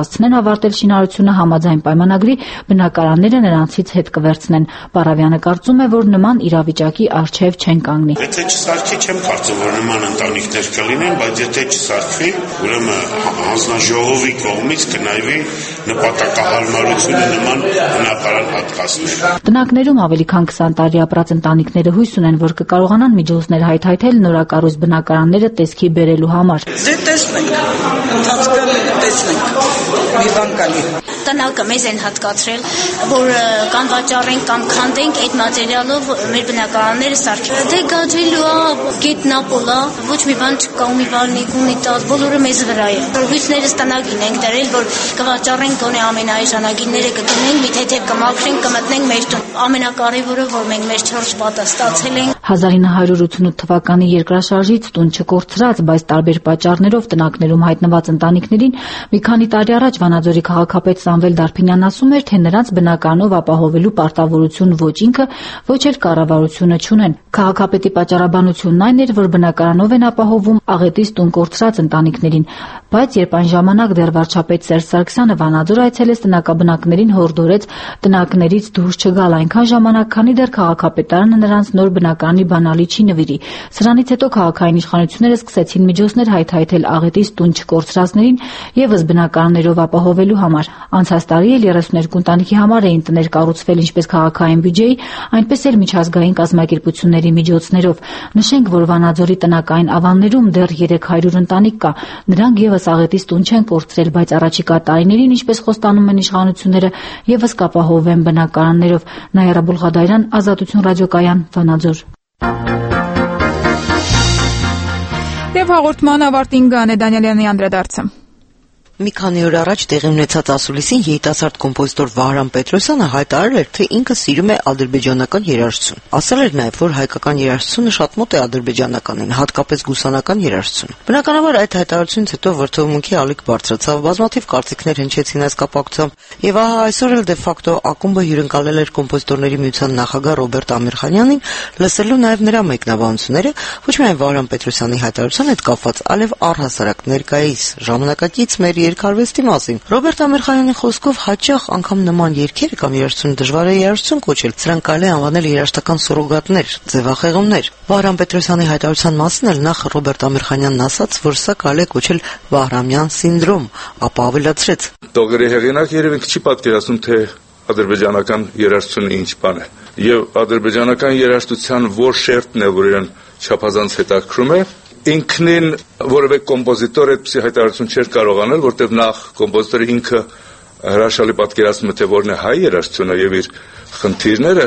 ավարտել շինարարությունը համաձայն պայմանագրի, բնակարանները նրանցից հետ կվերցնեն։ Պարավյանը կարծում է, որ նման իրավիճակի առջև չեն կանգնի։ Եթե չսարքի, չեմ կարծում, որ նման ընտանիքներ կլինեն, բայց եթե չսարքվի, ուրեմն հանձնաժողովի կողմից կնայվի նպատակահարմարությունը նման բնակարան հատկացնել։ Տնակներում ավելի քան քսան տարի ապրած ընտանիքները հույս ունեն, որ կկարողանան միջոցներ հայթայթել նորակառույց բնակարանները տեսքի բերելու համար։ Դե տեսնենք, ընթացքը տեսնենք, մի բան կալի։ Տնակը մեզ են հատկացրել, որ կամ վաճառենք կամ քանդենք այդ մատերիալով մեր բնակարանները սարքել։ Դե գաջելու է, գետնապոլ է, ոչ մի բան չկա, մի բան նիկունի տալ, բոլորը մեզ վրա է։ Հույսներս տնակին ենք դրել, որ կվաճառենք գոնե ամենաէժանագինները կգնենք, մի թեթև կմաքրենք, կմտնենք մեր տուն։ Ամենակարևորը, որ մենք մեր չորս պատը ստացել ենք։ հազար ինը հարյուր ութանասուն թվականի երկրաշարժից տուն չկորցրած, բայց տարբեր պատճառներով տնակներում հայտնված ընտանիքներին մի քանի տարի առաջ Վանաձորի քաղաքապետ Սամվել Դարփինյանն ասում էր, թե նրանց բնականով ապահովելու պարտավորություն ոչ ինքը, ոչ էլ կառավարությունը չունեն։ Քաղաքապետի պատճառաբանությունն այն էր, որ բնակարանով են ապահովում աղետից տուն կորցրած ընտանիքներին, բայց երբ այն ժամանակ դեռ վարչապետ Սերժ Սարգսյանը Վանաձոր այցելեց, տնակաբնակներին հորդորեց տնակներից դուրս չգալ այնքան ժամանակ, քանի դեռ քաղաքապետարանը նրանց նոր բնակարանի բանալի չի նվիրի։ Սրանից հետո քաղաքային իշխանությունները սկսեցին միջոցներ հայթայթել աղետից տուն չկորցրածներին եւս բնակարաններով ապահովելու համար։ Անցած տարի էլ երեսուններկու ընտանիքի համար էին տներ կառուցվել ինչպես քաղաքային բյուջեի, այնպես էլ միջազգային կազմակերպությունների միջոցներով։ Նշենք, որ Վանաձորի տնակային ավաններում դեռ երեք հարյուր ընտանիք կա։ Նրանք եւս աղետից տուն չեն կորցրել, բայց առաջիկա տարիներին, ինչպես խոստանում են իշխանությունները, եւս կապահովեն բնակարաններով։ Նաիրա Բուլղադարյան, Ազատություն ռադիոկայան, Վանաձոր։ Եվ հաղորդման ավարտին Գանե Դանիելյանի անդրադարձը։ Մի քանի օր առաջ տեղի ունեցած ասուլիսին երիտասարդ կոմպոզիտոր Վահրամ Պետրոսյանը հայտարարել էր, թե ինքը սիրում է ադրբեջանական երաժշտություն։ Ասել էր նաև, որ հայկական երաժշտությունը շատ մոտ է ադրբեջանականին, հատկապես գուսանական երաժշտությունը։ Բնականաբար այդ հայտարարությունից հետո վրդովմունքի ալիք բարձրացավ, բազմաթիվ կարծիքներ հնչեցին այս կապակցությամբ, եւ ահա այսօր էլ դե ֆակտո ակումբը հյուրընկալել էր կոմպոզիտորների միության նախագահ Ռոբերտ Ամիրխանյանին, լսելու նաև նրա մեկնաբանությունները, ոչ միայն Վահրամ Պետրոսյանի հայտարարության հետ կապված, այլև առհասարակ ներկայիս ժամանակակից մեր երկարվեստի մասին։ Ռոբերտ Ամիրխանյանի խոսքով հաճախ անգամ նման երգերը կամ երաժշտությունը դժվար է երաժշտություն կոչել, սրանք կարելի է անվանել երաժշտական սուրոգատներ, ձևախեղումներ։ Վահրամ Պետրոսյանի հայտարարության մասին էլ նախ Ռոբերտ Ամիրխանյանն ասաց, որ սա կարելի է կոչել Վահրամյան սինդրոմ, ապա ավելացրեց. Տողերի հեղինակ երևի չի պատկերացնում, թե ադրբեջանական երաժշտությունը ինչ բան է, եւ ադրբեջանական երաժշտության որ շերտն է, որ իրեն չափազանց հետաքրում է, ինքնին որևէ կոմպոզիտոր այդպիսի հայտարարություն չէր կարող անել, որտեղ նախ կոմպոզիտորը ինքը հրաշալի պատկերացնում է, թե որն է հայ երաժշտությունը եւ իր խնդիրները,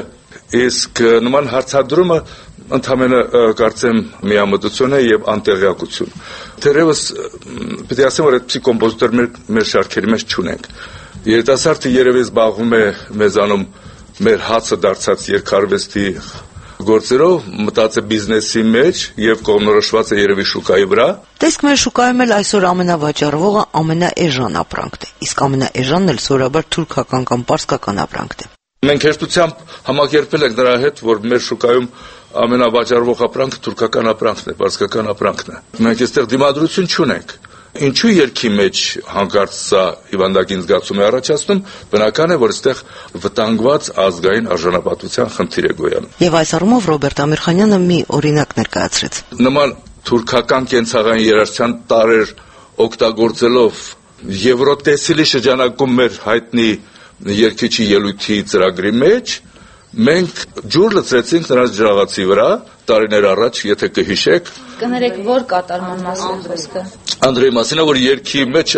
իսկ նման հարցադրումը ընդհանրապես կարծեմ միամտություն է եւ անտեղյակություն։ Թերևս պետք է ասեմ, որ այդպիսի կոմպոզիտոր մեր, մեր շարքերի մեջ չունենք։ Երիտասարդը երևի զբաղվում է մեզանում մեր հացը դարձած երկարվեստի գործերով, մտածե բիզնեսի մեջ եւ կողմնորոշված է երևի շուկայի վրա։ Տեսք մեր շուկայում էլ այսօր ամենավաճառվողը ամենաէժան ապրանքն է, իսկ ամենաէժանն էլ սովորաբար թուրքական կամ պարսկական ապրանքն է։ Մենք հեշտությամբ համակերպել ենք նրա հետ, որ մեր շուկայում ամենավաճառվող ապրանքը թուրքական ապրանքն է, պարսկական ապրանքն է։ Մենք այստեղ դիմադրություն չունենք։ Ինչու երկի մեջ հանկարծ սա հիվանդագին զգացում է առաջացնում, բնական է, որ այստեղ վտանգված ազգային արժանապատվության խնդիր է գոյանում։ Եվ այս առումով Ռոբերտ Ամիրխանյանը մի օրինակ ներկայացրեց։ Նման թուրքական կենցաղային երաժշտության տարեր օգտագործելով Եվրոտեսիլի շրջանակում մեր հայտնի երկիչի ելույթի ծրագրի մեջ մենք ջուր լցրեցինք նրանց ջրաղացի վրա տարիներ առաջ, եթե կհիշեք։ Կներեք, որ կատարման մասին խոսքը։ Անդրեի մասին, որ երկի մեջ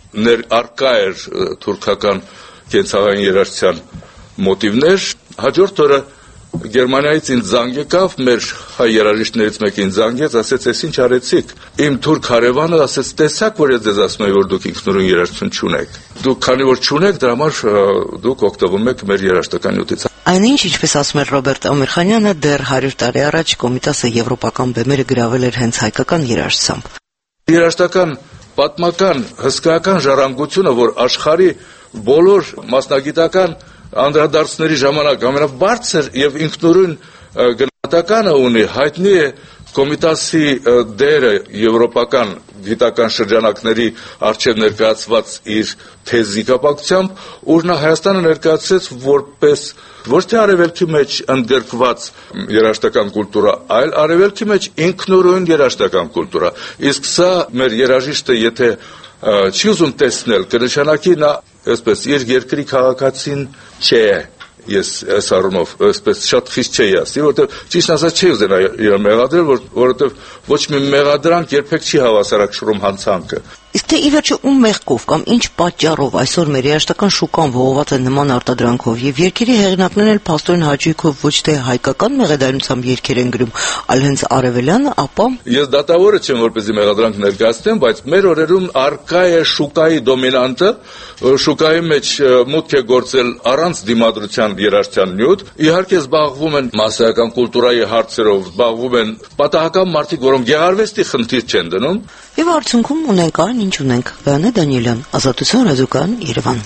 արկա էր թուրքական կենցաղային երաժշտության մոտիվներ։ Հաջորդ օրը Գերմանիայից ինձ զանգ եկավ, մեր հայ երաժիշտներից մեկը ինձ զանգեց, ասեց, «Էս ինչ արեցիք»։ Իմ թուրք հարևանը ասեց, «Տեսակ, որ ես ձեզ ասում եմ, որ դուք ինքնուրույն երաժշտություն չունեք։ Դուք քանի որ չունեք, դրա համար դուք օգտվում եք մեր երաժշտական նյութից»։ Այնինչ, ինչպես ասում էր Ռոբերտ Ամիրխանյանը, դեռ հարյուր տարի առաջ Կոմիտասը եվրոպական բեմերը գրավել էր հենց հայկական երաժշտությամբ։ Երաժշտական պատմական հսկայական ժառանգությունը, որ աշխարհի բոլոր մասնագիտական անդրադարձների ժամանակ ամենաբարձր եւ ինքնուրույն գնահատականը ունի, հայտնի է Կոմիտասի դերը եվրոպական գիտական շրջանակների առջև ներկայացված իր թեզի կապակցությամբ, ուր նա Հայաստանը ներկայացրեց որպես ոչ թե արևելքի մեջ ընդգրկված երաժշտական կուլտուրա, այլ արևելքի մեջ ինքնուրույն երաժշտական կուլտուրա։ Իսկ սա մեր երաժիշտը, եթե չի ուզում տեսնել, կնշանակի նա այսպես իր երկրի քաղաքացին չէ։ Ես այս առումով այսպես շատ խիստ չէի ասի, որովհետև ճիշտ ասած չի ուզենա իրեն մեղադրել, որովհետև ոչ մի մեղադրանք երբեք չի հավասարակշռում հանցանքը։ Իսկ թե ի վերջո ում մեղքով կամ ինչ պատճառով այսօր մեր երաժշտական շուկան ողողված է նման արտադրանքով եւ երկերի հեղինակներն էլ փաստորեն հաճույքով ոչ թե հայկական մեղեդայնությամբ երգեր են գրում, այլ հենց արևելյան, ապա ես դատավորը չեմ որպեսզի մեղադրանք ներկայացնեմ, բայց մեր օրերում առկա է շուկայի դոմինանտը, շուկայի մեջ մուտք է գործել առանց դիմադրության երաժշտության նյութ, իհարկե զբաղվում են մասսայական կուլտուրայի հարցերով, զբաղվում են պատահական մարդիկ, որոնք գեղարվեստի խնդիր չեն դնում։ Եվ արդյունքում ունենք այն, ինչ ունենք։ Վանե Դանիելյան, Ազատություն ռադիոկայան, Երևան։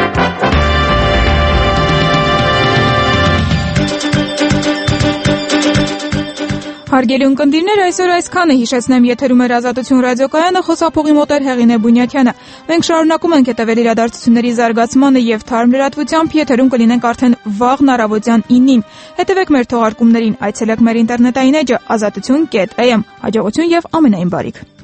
Հարգելի ունկնդիրներ, այսօր այսքանը հիշեցնեմ, եթերում էր Ազատություն ռադիոկայանը, խոսափողի մոտ էր Հեղինե Բունյաթյանը։ Մենք շարունակում ենք հետևել իրադարձությունների զարգացմանը եւ թարմ լրատվությամբ, եթերում կլինենք արդեն վաղն առավոտյան ինին։ Հետևեք մեր թողարկումներին, այցելեք մեր ինտերնետային էջը ազատություն կետ am։ Հաջողություն եւ ամենայն բարիք։